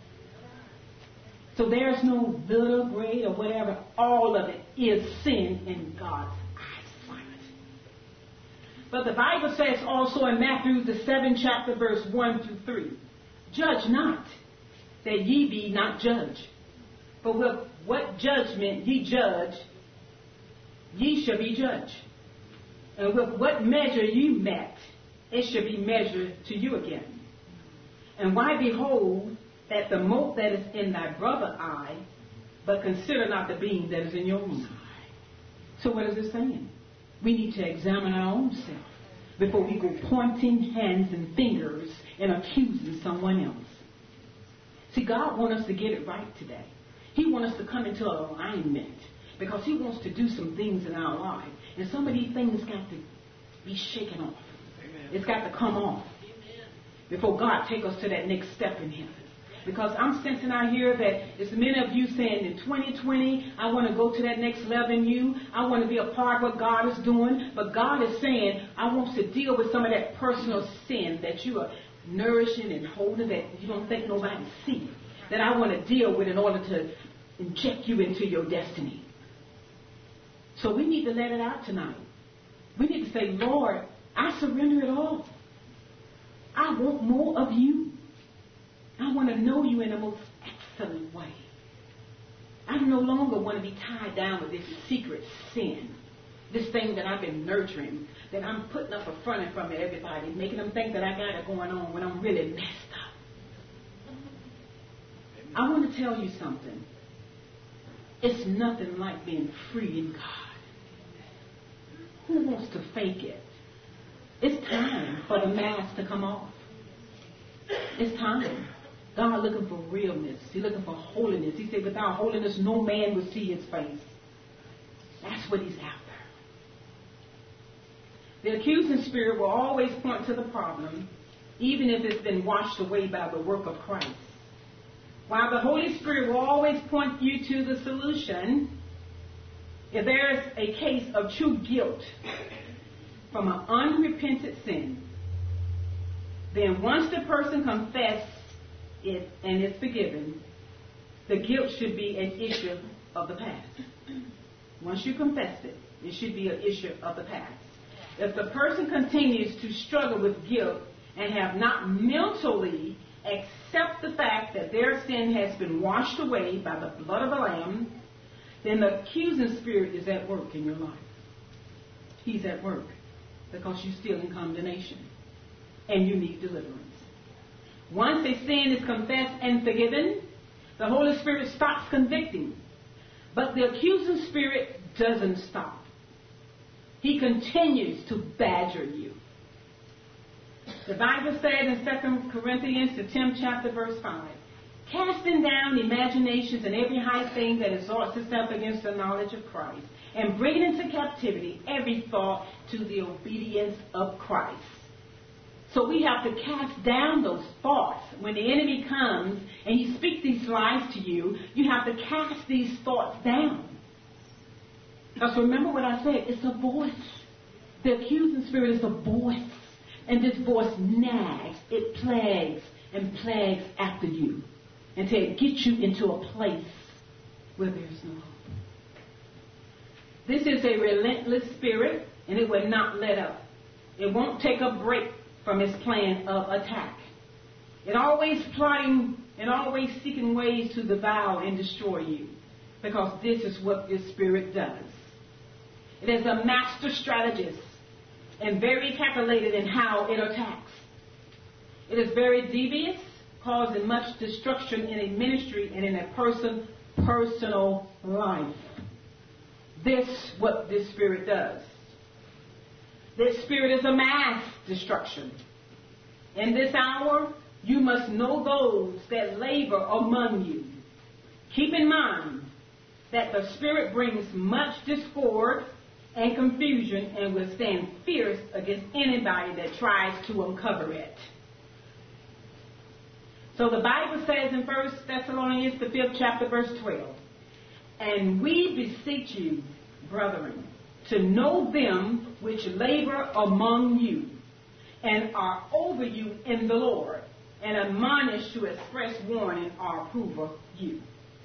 So there's no little, great, or whatever. All of it is sin in God's eyesight. But the Bible says also in Matthew, the seventh chapter, verse one through three, judge not, that ye be not judged. But with what judgment ye judge, ye shall be judged. And with what measure you met, it shall be measured to you again. And why behold that the mote that is in thy brother's eye, but consider not the beam that is in your own eye. So what is it saying? We need to examine our own self before we go pointing hands and fingers and accusing someone else. See, God wants us to get it right today. He wants us to come into alignment because he wants to do some things in our life. And some of these things got to be shaken off. Amen. It's got to come off. Amen. Before God take us to that next step in him. Because I'm sensing out here that it's many of you saying in twenty twenty, I want to go to that next level in you. I want to be a part of what God is doing. But God is saying, I want to deal with some of that personal sin that you are nourishing and holding that you don't think nobody sees. That I want to deal with in order to inject you into your destiny. So we need to let it out tonight. We need to say, Lord, I surrender it all. I want more of you. I want to know you in the most excellent way. I no longer want to be tied down with this secret sin. This thing that I've been nurturing, that I'm putting up a front in front of everybody, making them think that I got it going on when I'm really messed up. I want to tell you something. It's nothing like being free in God. Who wants to fake it? It's time for the mask to come off. It's time. God looking for realness. He's looking for holiness. He said, without holiness, no man will see his face. That's what he's after. The accusing spirit will always point to the problem, even if it's been washed away by the work of Christ. While the Holy Spirit will always point you to the solution, if there's a case of true guilt from an unrepented sin, then once the person confesses it and is forgiven, the guilt should be an issue of the past. Once you confess it, it should be an issue of the past. If the person continues to struggle with guilt and have not mentally accept the fact that their sin has been washed away by the blood of the Lamb, then the accusing spirit is at work in your life. He's at work because you're still in condemnation and you need deliverance. Once a sin is confessed and forgiven, the Holy Spirit stops convicting. But the accusing spirit doesn't stop. He continues to badger you. The Bible said in Second Corinthians, the tenth chapter, verse five, casting down imaginations and every high thing that exalts itself against the knowledge of Christ, and bringing into captivity every thought to the obedience of Christ. So we have to cast down those thoughts. When the enemy comes and he speaks these lies to you, you have to cast these thoughts down. Because remember what I said, it's a voice. The accusing spirit is a voice. And this voice nags, it plagues and plagues after you until it gets you into a place where there's no hope. This is a relentless spirit, and it will not let up. It won't take a break from its plan of attack. It always plotting and always seeking ways to devour and destroy you, because this is what this spirit does. It is a master strategist and very calculated in how it attacks. It is very devious, causing much destruction in a ministry and in a person's personal life. This is what this spirit does. This spirit is a mass destruction. In this hour, you must know those that labor among you. Keep in mind that the spirit brings much discord and confusion and will stand fierce against anybody that tries to uncover it. So the Bible says in First Thessalonians, the fifth chapter, verse twelve, and we beseech you, brethren, to know them which labor among you and are over you in the Lord, and admonish to express warning or approve of you.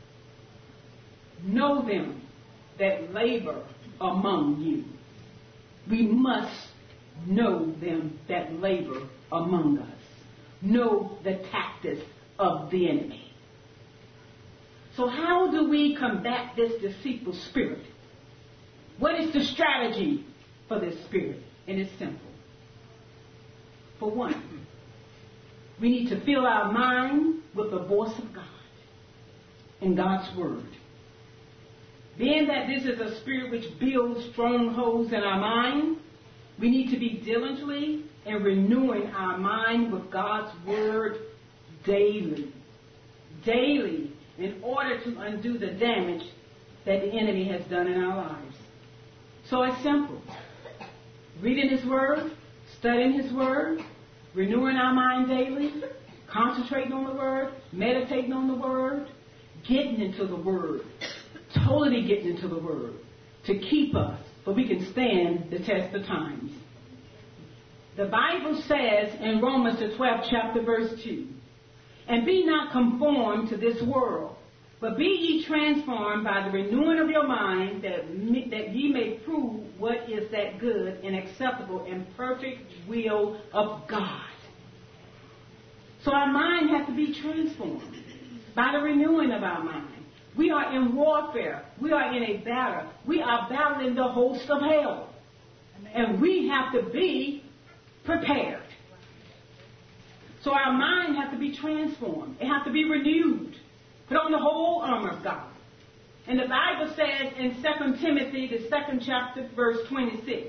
Know them that labor among you. We must know them that labor among us. Know the tactics of the enemy. So how do we combat this deceitful spirit? What is the strategy for this spirit? And it's simple. For one, we need to fill our mind with the voice of God and God's word. Being that this is a spirit which builds strongholds in our mind, we need to be diligently in renewing our mind with God's word daily. Daily, in order to undo the damage that the enemy has done in our lives. So it's simple. Reading his word, studying his word, renewing our mind daily, concentrating on the word, meditating on the word, getting into the word, totally getting into the word to keep us so we can stand the test of times. The Bible says in Romans the twelfth chapter, verse two, and be not conformed to this world, but be ye transformed by the renewing of your mind, that, that ye may prove what is that good and acceptable and perfect will of God. So our mind has to be transformed by the renewing of our mind. We are in warfare. We are in a battle. We are battling the host of hell. And we have to be prepared. So our mind has to be transformed. It has to be renewed. Put on the whole armor of God. And the Bible says in Second Timothy, the second chapter, verse twenty-six,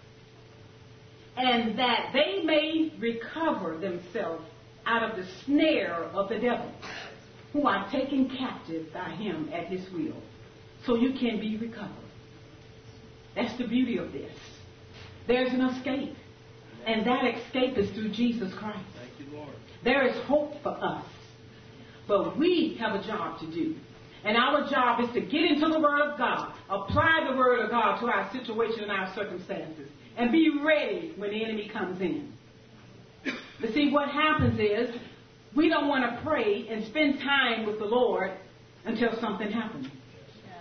and that they may recover themselves out of the snare of the devil, who are taken captive by him at his will, so you can be recovered. That's the beauty of this. There's an escape, and that escape is through Jesus Christ. Thank you, Lord. There is hope for us, but we have a job to do. And our job is to get into the Word of God, apply the Word of God to our situation and our circumstances, and be ready when the enemy comes in. But see, what happens is, we don't want to pray and spend time with the Lord until something happens.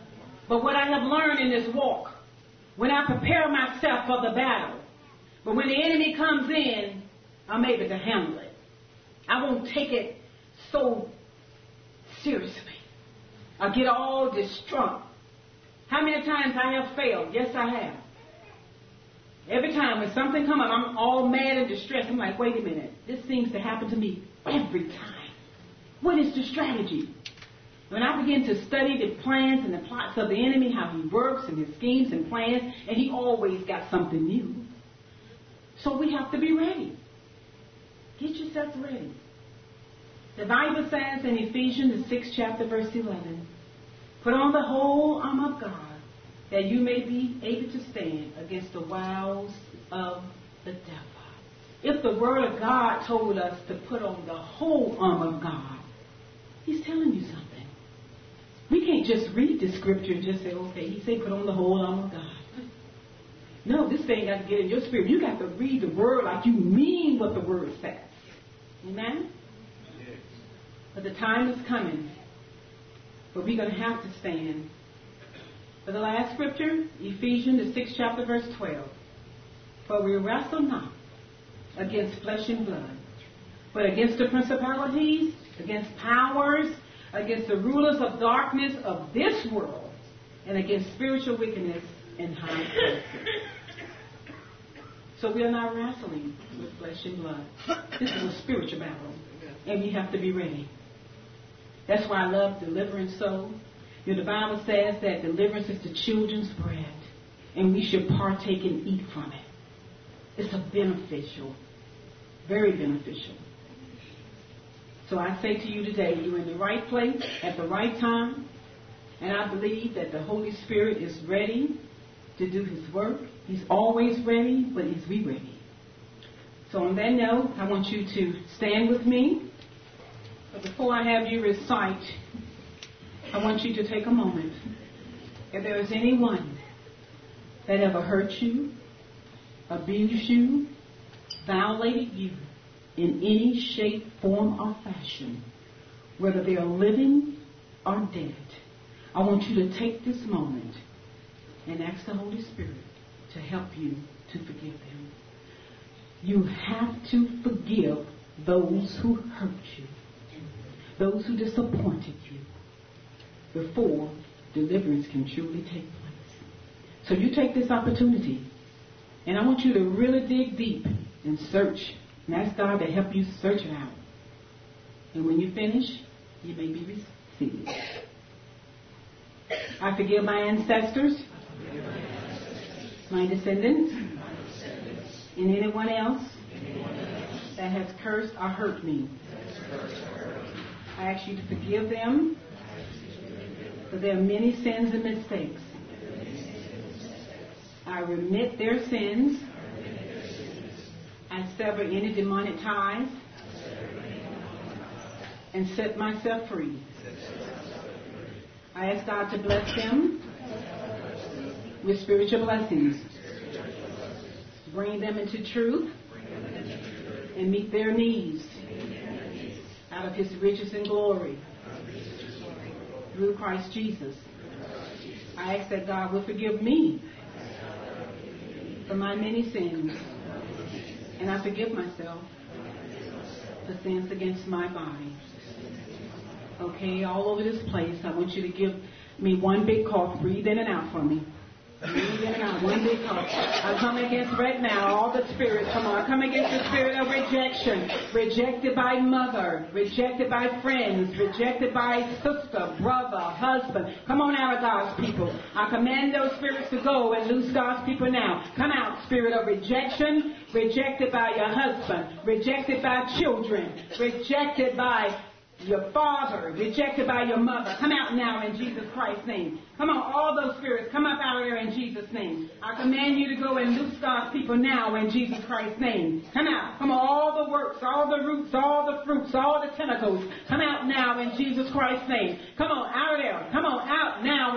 But what I have learned in this walk, when I prepare myself for the battle, but when the enemy comes in, I'm able to handle it. I won't take it so seriously. I get all distraught. How many times I have failed? Yes, I have. Every time when something comes up, I'm all mad and distressed. I'm like, wait a minute. This seems to happen to me every time. What is the strategy? When I begin to study the plans and the plots of the enemy, how he works and his schemes and plans, and he always got something new. So we have to be ready. Get yourself ready. The Bible says in Ephesians, the sixth chapter, verse eleven, put on the whole armor of God, that you may be able to stand against the wiles of the devil. If the Word of God told us to put on the whole armor of God, He's telling you something. We can't just read the scripture and just say, okay, He said put on the whole armor of God. No, this thing got to get in your spirit. You got to read the Word like you mean what the Word says. Amen? Yes. But the time is coming. But we're going to have to stand. For the last scripture, Ephesians, the sixth chapter, verse twelve. For we wrestle not against flesh and blood, but against the principalities, against powers, against the rulers of darkness of this world, and against spiritual wickedness in high places. So we are not wrestling with flesh and blood. This is a spiritual battle, and we have to be ready. That's why I love delivering souls. You know, the Bible says that deliverance is the children's bread, and we should partake and eat from it. It's a beneficial, very beneficial. So I say to you today, you're in the right place at the right time, and I believe that the Holy Spirit is ready to do His work. He's always ready, but is we ready? So on that note, I want you to stand with me. But before I have you recite, I want you to take a moment. If there is anyone that ever hurt you, abused you, violated you in any shape, form, or fashion, whether they are living or dead, I want you to take this moment and ask the Holy Spirit to help you to forgive them. You have to forgive those who hurt you, those who disappointed you, before deliverance can truly take place. So you take this opportunity, and I want you to really dig deep and search and ask God to help you search it out. And when you finish, you may be received. I forgive my ancestors, my descendants, and anyone else that has cursed or hurt me. I ask you to forgive them, for their many sins and mistakes. I remit their sins. I sever any demonic ties and set myself free. I ask God to bless them with spiritual blessings. Bring them into truth and meet their needs out of His riches and glory through Christ Jesus. I ask that God will forgive me for my many sins, and I forgive myself for sins against my body. Okay, all over this place, I want you to give me one big cough. Breathe in and out for me. Breathe in and out. One big cough. I come against right now all the spirits. Come on. I come against the spirit of rejection. Rejected by mother. Rejected by friends. Rejected by sister, brother, husband. Come on out of God's people. I command those spirits to go and loose God's people now. Come out, spirit of rejection. Rejected by your husband. Rejected by children. Rejected by your father, rejected by your mother. Come out now in Jesus Christ's name. Come on, all those spirits, come up out of there in Jesus' name. I command you to go and loose God's people now in Jesus Christ's name. Come out. Come on, all the works, all the roots, all the fruits, all the tentacles. Come out now in Jesus Christ's name. Come on, out of there. Come on, out now in Jesus Christ's name.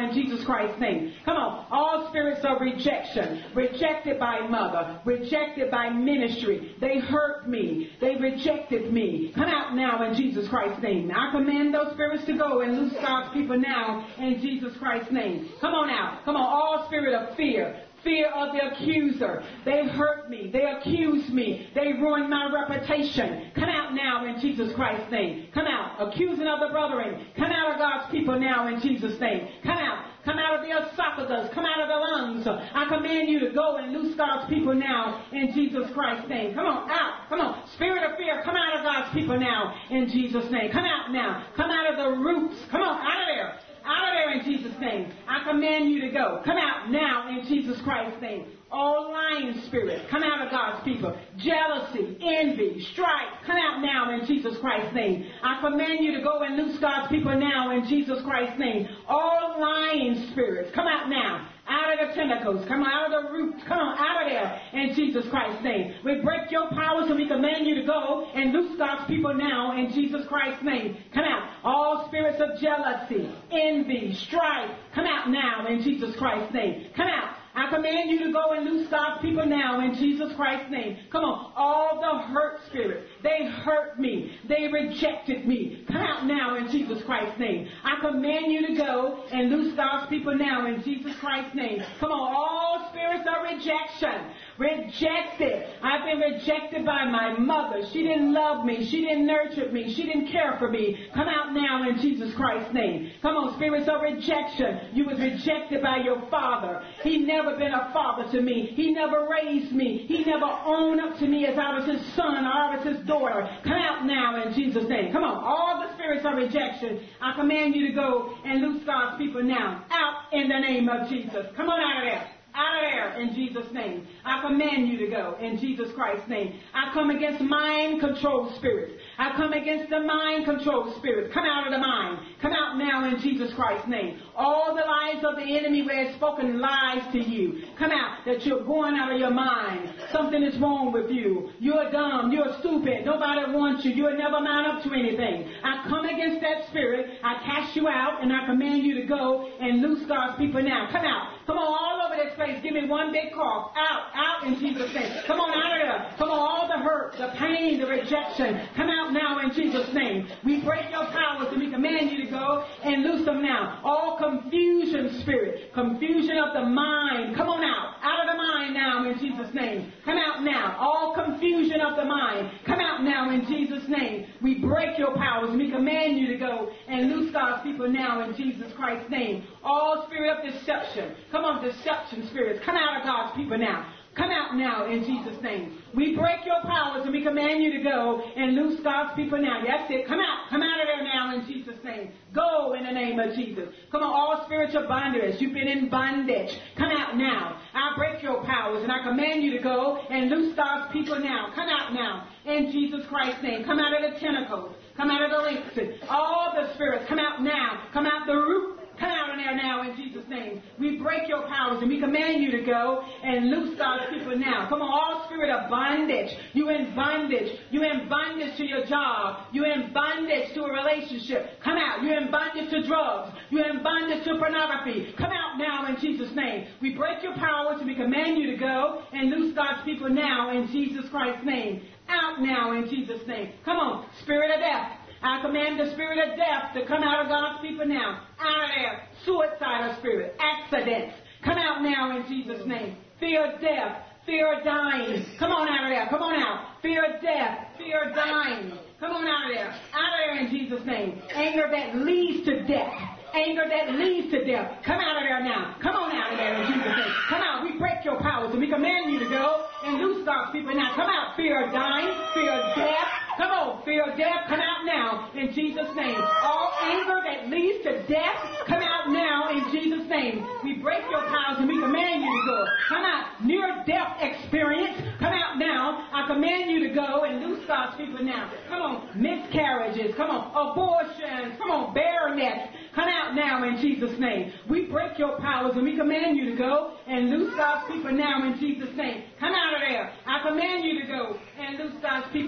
Christ's name. Come on. All spirits of rejection. Rejected by mother. Rejected by ministry. They hurt me. They rejected me. Come out now in Jesus Christ's name. I command those spirits to go and loose God's people now in Jesus Christ's name. Come on out. Come on. All spirit of fear. Fear of the accuser. They hurt me. They accused me. They ruined my reputation. Come out now in Jesus Christ's name. Come out. Accusing of the brethren. Come out of God's people now in Jesus' name. Come out. Come out of the esophagus. Come out of the lungs. I command you to go and loose God's people now in Jesus Christ's name. Come on, out. Come on. Spirit of fear, come out of God's people now in Jesus' name. Come out now. Come out of the roots. Come on, out of there. Out of there in Jesus' name. I command you to go. Come out now in Jesus Christ's name. All lying spirits, come out of God's people. Jealousy, envy, strife, come out now in Jesus Christ's name. I command you to go and loose God's people now in Jesus Christ's name. All lying spirits, come out now. Out of the tentacles, come out of the roots, come on, out of there in Jesus Christ's name. We break your powers and we command you to go and loose God's people now in Jesus Christ's name. Come out. All spirits of jealousy, envy, strife, come out now in Jesus Christ's name. Come out. I command you to go and loose God's people now in Jesus Christ's name. Come on. All the hurt spirits. They hurt me. They rejected me. Come out now in Jesus Christ's name. I command you to go and loose God's people now in Jesus Christ's name. Come on. All spirits of rejection. Rejected. I've been rejected by my mother. She didn't love me. She didn't nurture me. She didn't care for me. Come out now in Jesus Christ's name. Come on. Spirits of rejection. You was rejected by your father. He never been a father to me. He never raised me. He never owned up to me as I was his son or I was his daughter. Come out now in Jesus' name. Come on. All the spirits of rejection, I command you to go and loose God's people now. Out in the name of Jesus. Come on out of there. Out of there in Jesus' name. I command you to go in Jesus Christ's name. I come against mind control spirits. I come against the mind control spirits. Come out of the mind. Come out now in Jesus Christ's name. All the lies of the enemy where it's spoken lies to you. Come out that you're going out of your mind. Something is wrong with you. You're dumb. You're stupid. Nobody wants you. You'll never mount up to anything. I come against that spirit. I cast you out and I command you to go and loose God's people now. Come out. Come on all over this place. Give me one big cough. Out. Out in Jesus' name. Come on out of there. Come on all the hurt, the pain, the rejection. Come out now in Jesus' name. We break your powers and we command you to go and loose them now. All confusion spirit, confusion of the mind. Come on out. Out of the mind now in Jesus' name. Come out now. All confusion of the mind. Come out now in Jesus' name. We break your powers and we command you to go and loose God's people now in Jesus Christ's name. All spirit of deception. Come on, deception spirits. Come out of God's people now. Come out now in Jesus' name. We break your powers and we command you to go and loose God's people now. That's it. Come out. Come out of there now in Jesus' name. Go in the name of Jesus. Come on, all spiritual bondage. You've been in bondage. Come out now. I break your powers and I command you to go and loose God's people now. Come out now in Jesus Christ's name. Come out of the tentacles. Come out of the links. All the spirits. Come out now. Come out the root. Come out of there now in Jesus' name. We break your powers and we command you to go and loose God's people now. Come on, all spirit of bondage. You in bondage. You in bondage to your job. You in bondage to a relationship. Come out. You in bondage to drugs. You in bondage to pornography. Come out now in Jesus' name. We break your powers and we command you to go and loose God's people now in Jesus Christ's name. Out now in Jesus' name. Come on, spirit of death. I command the spirit of death to come out of God's people now. Out of there. Suicidal spirit. Accidents. Come out now in Jesus' name. Fear of death. Fear of dying. Come on out of there. Come on out. Fear of death. Fear of dying. Come on out of there. Out of there in Jesus' name. Anger that leads to death. Anger that leads to death. Come out of there now. Come on out of there in Jesus' name. Come out. We break your powers and we command you to go and loose God's people now. Come out. Fear of dying. Fear of death. Come on, fear of death, come out now in Jesus' name. All anger that leads to death, come out now in Jesus' name. We break your powers and we command you to go. Come out, near-death experience, come out now. I command you to go and loose God's people now. Come on, miscarriages, come on, abortions, come on, bareness, come out now in Jesus' name. We break your powers and we command you to go and loose God's people now in Jesus' name. Come out of there. I command you to go and loose God's people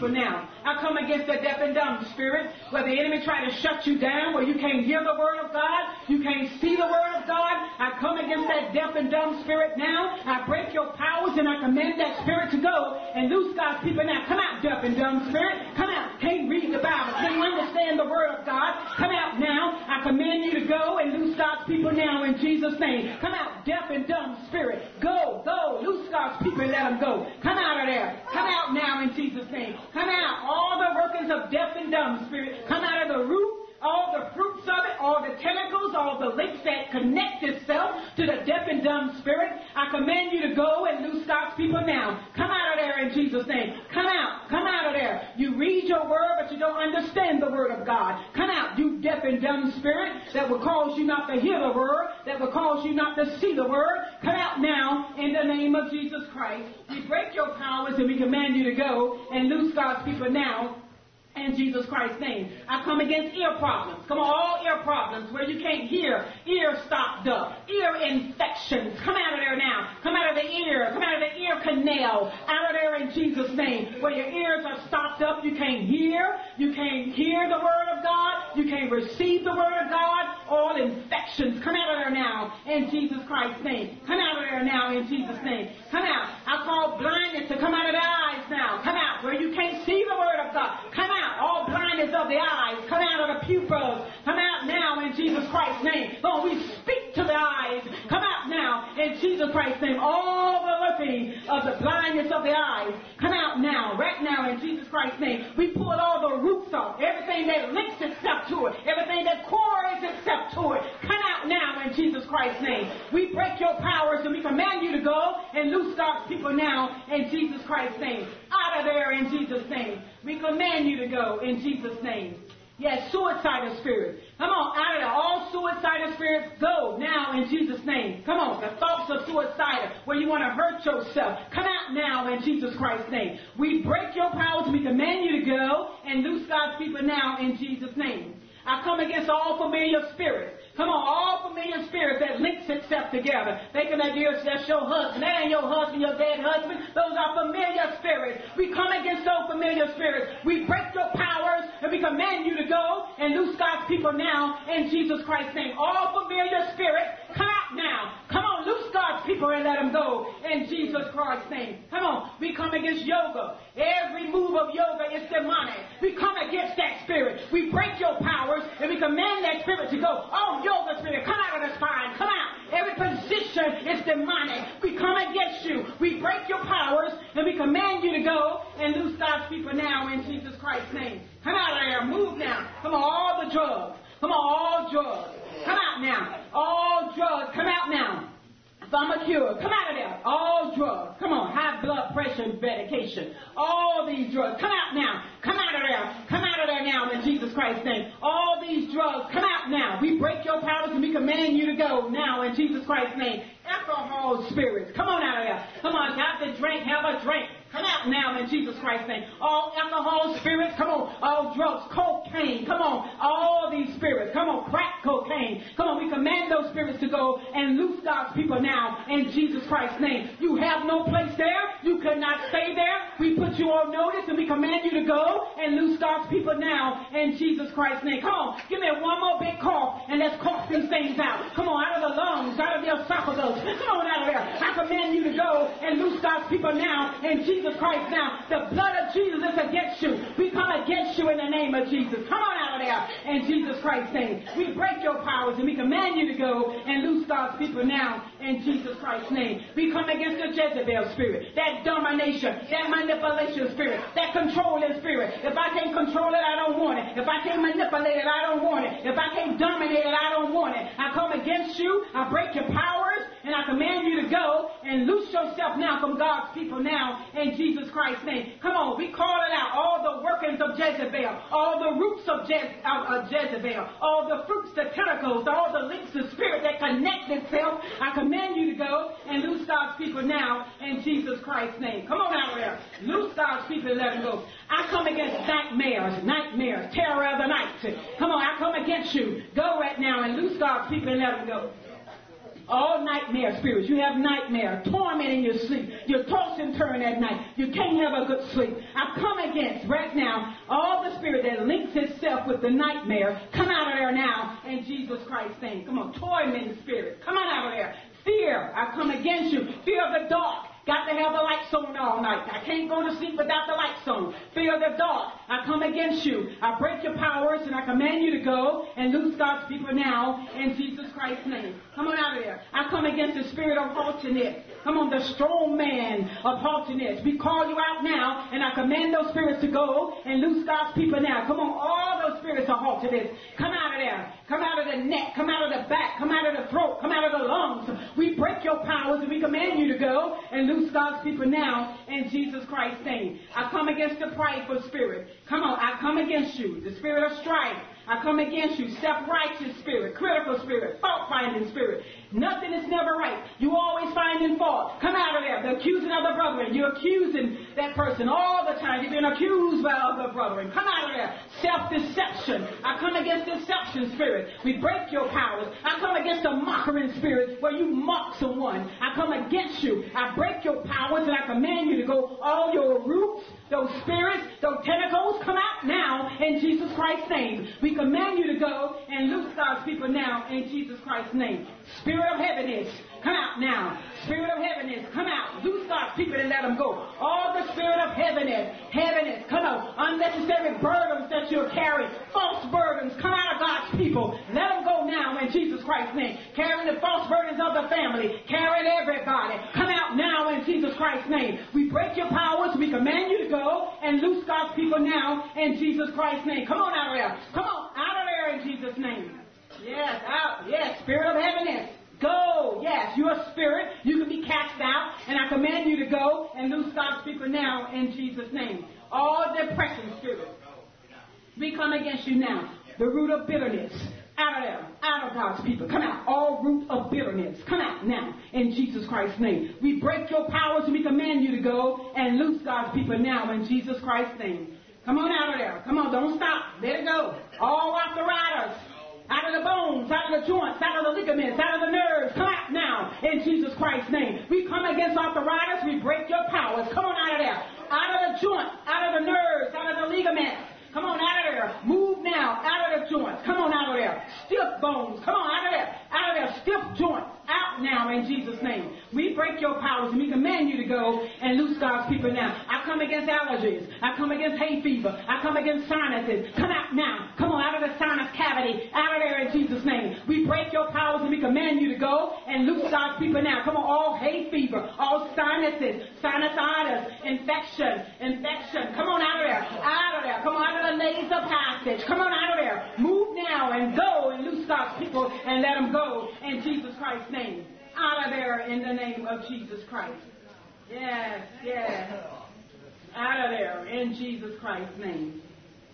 people now. I come against the deaf and dumb spirit, where the enemy try to shut you down, where you can't hear the word of God, you can't see the word of God. I come against that deaf and dumb spirit now. I break your powers and I command that spirit to go and loose God's people now. Come out, deaf and dumb spirit. Come out. Can't read the Bible. Can't understand the word of God. Come out now. I command you to go and loose God's people now in Jesus' name. Come out, deaf and dumb spirit. Go, go. Loose God's people and let them go. Come out of there. Come out now in Jesus' name. Come out. All the workings of deaf and dumb spirit. Come out of the root. All the fruits of it, all the tentacles, all the links that connect itself to the deaf and dumb spirit. I command you to go and loose God's people now. Come out of there in Jesus' name. Come out. Come out of there. You read your word, but you don't understand the word of God. Come out, you deaf and dumb spirit that will cause you not to hear the word, that will cause you not to see the word. Come out now in the name of Jesus Christ. We break your powers and we command you to go and loose God's people now. In Jesus Christ's name. I come against ear problems. Come on, all ear problems where you can't hear. Ear stopped up. Ear infections. Come out of there now. Come out of the ear. Come out of the ear canal. Out of there in Jesus' name. Where your ears are stopped up. You can't hear. You can't hear the word of God. You can't receive the word of God. All infections. Come out of there now in Jesus Christ's name. Come out of there now in Jesus' name. Come out. I call blindness to come out of the eyes now. Come out where you can't see the word of God. Come out. All blindness of the eyes. Come out of the pupils. Come out now in Jesus Christ's name. Lord, we speak to the eyes. Come out now in Jesus Christ's name. All the looking of the blindness of the eyes. Come out now. Right now in Jesus Christ's name. We pull all the roots off. Everything that links itself to it. Everything that cores itself to it. Come out now in Jesus Christ's name. We break your powers and we command you to go and loose God's people now in Jesus Christ's name. Out of there in Jesus' name. We command you to go in Jesus' name. Yes, suicidal spirit. Come on, out of there. All suicidal spirits, go now in Jesus' name. Come on, the thoughts of suicidal, where you want to hurt yourself. Come out now in Jesus Christ's name. We break your powers. We command you to go and loose God's people now in Jesus' name. I come against all familiar spirits. Come on, all familiar spirits that links itself together. Thinking that you're, that's your husband. That ain't your husband, your dead husband. Those are familiar spirits. We come against those familiar spirits. We break your powers and we command you to go and loose God's people now in Jesus Christ's name. All familiar spirits, come out now. Come on, loose God's people and let them go in Jesus Christ's name. Come on, we come against yoga. Every move of yoga is demonic. We come against that spirit. We break your powers and we command that spirit to go. Oh, yoga spirit, come out of the spine. Come out. Every position is demonic. We come against you. We break your powers and we command you to go and loose God's people now in Jesus Christ's name. Come out of there. Move now. Come on, all the drugs. Come on, all drugs. Come out now. All drugs. Come out now. Pharmacure, come out of there. All drugs. Come on, high blood pressure medication. All these drugs. Come out now. Come out of there. Come out of there now in Jesus Christ's name. All these drugs, come out now. We break your powers and we command you to go now in Jesus Christ's name. Alcohol spirits, come on out of there. Come on, have to drink, have a drink. Come out now in Jesus Christ's name. All alcohol spirits, come on. All drugs, cocaine, come on. All these spirits, come on. Crack cocaine, come on. We command those spirits to go and loose God's people now in Jesus Christ's name. You have no place there. You could not stay there. We put you on notice and we command you to go and loose God's people now in Jesus Christ's name. Come on, give me one more big cough and let's cough these things out. Come on, out of the lungs, out of the esophagus. Come on out of there. I command you to go and loose God's people now in Jesus Jesus Christ now. The blood of Jesus is against you. We come against you in the name of Jesus. Come on out of there in Jesus Christ's name. We break your powers and we command you to go and loose God's people now in Jesus Christ's name. We come against the Jezebel spirit, that domination, that manipulation spirit, that controlling spirit. If I can't control it, I don't want it. If I can't manipulate it, I don't want it. If I can't dominate it, I don't want it. I come against you. I break your powers and I command you to go and loose yourself now from God's people now in Jesus Christ's name. Come on, we call it out. All the workings of Jezebel, all the roots of, Je- of, of Jezebel, all the fruits, the tentacles, all the links, the spirit that connect itself. I command you to go and loose God's people now in Jesus Christ's name. Come on out of there. Loose God's people and let them go. I come against nightmares, nightmares, terror of the night. Come on, I come against you. Go right now and loose God's people and let them go. All nightmare spirits. You have nightmare, torment in your sleep. You toss and turn at night. You can't have a good sleep. I come against right now all the spirit that links itself with the nightmare. Come out of there now in Jesus Christ's name. Come on, tormenting spirit. Come on out of there. Fear. I come against you. Fear of the dark. Got to have the lights on all night. I can't go to sleep without the lights on. Fear of the dark. I come against you. I break your powers and I command you to go and loose God's people now in Jesus Christ's name. Come on out of there. I come against the spirit of haughtiness. Come on, the strong man of haughtiness. We call you out now and I command those spirits to go and loose God's people now. Come on, all those spirits of haughtiness. Come out of there. Come out of the neck. Come out of the back. Come out of the throat. Come out of the lungs. We break your powers and we command you to go and loose God's people now in Jesus Christ's name. I come against the prideful spirit. Come on, I come against you. The spirit of strife. I come against you. Self-righteous spirit, critical spirit, fault-finding spirit. Nothing is never right. You always finding fault. Come out of there. The accusing of the brethren. You're accusing that person all the time. You've been accused by other brethren. Come out of there. Self-deception. I come against deception spirit. We break your powers. I come against a mocking spirit where you mock someone. I come against you. I break your powers and I command you to go. All your roots, those spirits, those tentacles, come out now in Jesus Christ's name. We command you to go and loose God's people now in Jesus Christ's name. Spirit of heaviness, come out now. Spirit of heaviness, come out. Loose God's people and let them go. All the spirit of heaviness, heaviness, come out. Unnecessary burdens that you're carrying, false burdens, come out of God's people. Let them go now in Jesus Christ's name. Carrying the false burdens of the family, carrying everybody. Come out now in Jesus Christ's name. We break your powers. We command you to go and loose God's people now in Jesus Christ's name. Come on out of there. Come on out of there in Jesus' name. Yes, out. Yes, spirit of heaviness. Go. Yes, you're a spirit. You can be cast out. And I command you to go and loose God's people now in Jesus' name. All depression spirit. We come against you now. The root of bitterness. Out of there. Out of God's people. Come out. All root of bitterness. Come out now in Jesus Christ's name. We break your powers and we command you to go and loose God's people now in Jesus Christ's name. Come on out of there. Come on. Don't stop. Let it go. All arthritis. Out of the bones, out of the joints, out of the ligaments, out of the nerves. Come out now in Jesus Christ's name. We come against arthritis. We break your powers. Come on out of there. Out of the joints, out of the nerves, out of the ligaments. Come on out of there. Move now out of the joints. Come on out of there. Stiff bones. Come on out of there. Out of there. Stiff joints. Out now in Jesus' name. We break your powers and we command you to go and loose God's people now. I come against allergies. I come against hay fever. I come against sinuses. Come out now. Come on out of the sinus cavity. Out of there in Jesus' name. We break your powers and we command you to go and loose God's people now. Come on, all hay fever, all sinuses, sinusitis, infection, infection. Come on out of there. Out of there. Come on out of the nasal passage. Come on out of there. Move now and go and loose God's people and let them go in Jesus Christ's name. Out of there in the name of Jesus Christ. Yes, yes. Out of there in Jesus Christ's name.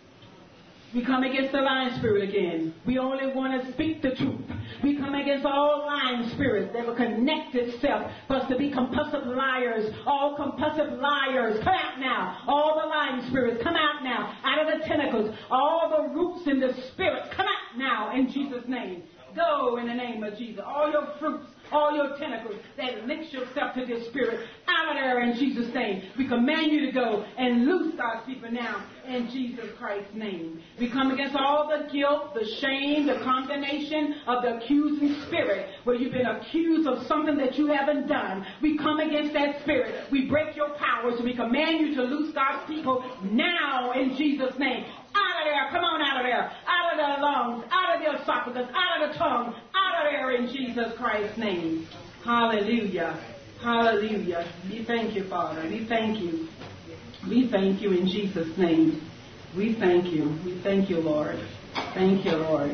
We come against the lying spirit again. We only want to speak the truth. We come against all lying spirits that will connect itself for us to be compulsive liars. All compulsive liars, come out now. All the lying spirits, come out now. Out of the tentacles, all the roots in the spirits, come out now in Jesus' name. Go in the name of Jesus. All your fruits, all your tentacles that links yourself to this spirit, out of there in Jesus' name. We command you to go and loose God's people now in Jesus Christ's name. We come against all the guilt, the shame, the condemnation of the accusing spirit, where you've been accused of something that you haven't done. We come against that spirit. We break your powers and we command you to loose God's people now in Jesus' name. Out of there. Come on out of there. Out of the lungs. Out of the esophagus. Out of the tongue. Out of there in Jesus Christ's name. Hallelujah. Hallelujah. We thank you, Father. We thank you. We thank you in Jesus' name. We thank you. We thank you, Lord. Thank you, Lord.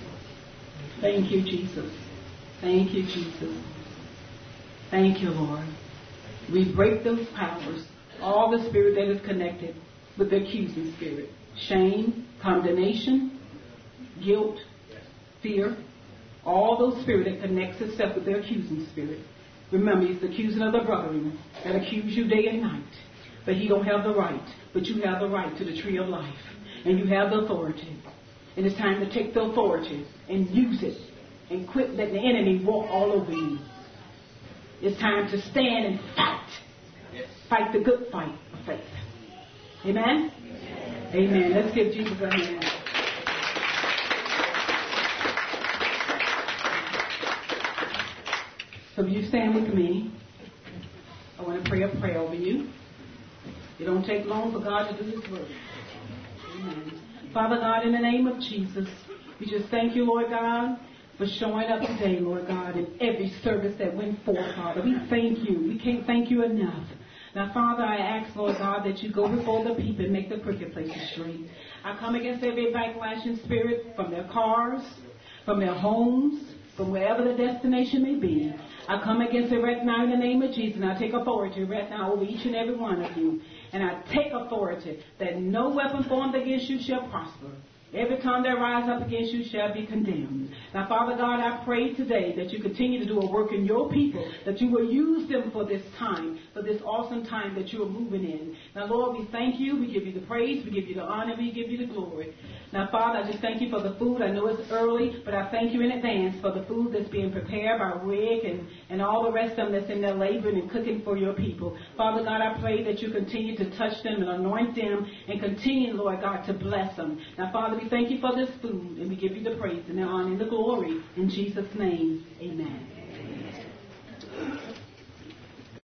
Thank you, Jesus. Thank you, Jesus. Thank you, Lord. We break those powers. All the spirit that is connected with the accusing spirit. Shame, condemnation, guilt, fear, all those spirit that connects itself with the accusing spirit. Remember, he's the accusing of the brethren that accuse you day and night. But he don't have the right, but you have the right to the tree of life. And you have the authority. And it's time to take the authority and use it and quit letting the enemy walk all over you. It's time to stand and fight. Fight the good fight of faith. Amen? Amen. Let's give Jesus a hand. So if you stand with me, I want to pray a prayer over you. It don't take long for God to do His work. Amen. Father God, in the name of Jesus, we just thank you, Lord God, for showing up today, Lord God, in every service that went forth, Father. We thank you. We can't thank you enough. Now, Father, I ask, Lord God, that you go before the people and make the crooked places straight. I come against every backlashing spirit from their cars, from their homes, from wherever the destination may be. I come against it right now in the name of Jesus, and I take authority right now over each and every one of you. And I take authority that no weapon formed against you shall prosper. Every tongue that rises up against you shall be condemned. Now, Father God, I pray today that you continue to do a work in your people, that you will use them for this time, for this awesome time that you are moving in. Now, Lord, we thank you. We give you the praise. We give you the honor. We give you the glory. Now, Father, I just thank you for the food. I know it's early, but I thank you in advance for the food that's being prepared by Rick and, and all the rest of them that's in there laboring and cooking for your people. Father God, I pray that you continue to touch them and anoint them and continue, Lord God, to bless them. Now, Father, we thank you for this food, and we give you the praise and the honor and the glory. In Jesus' name, amen.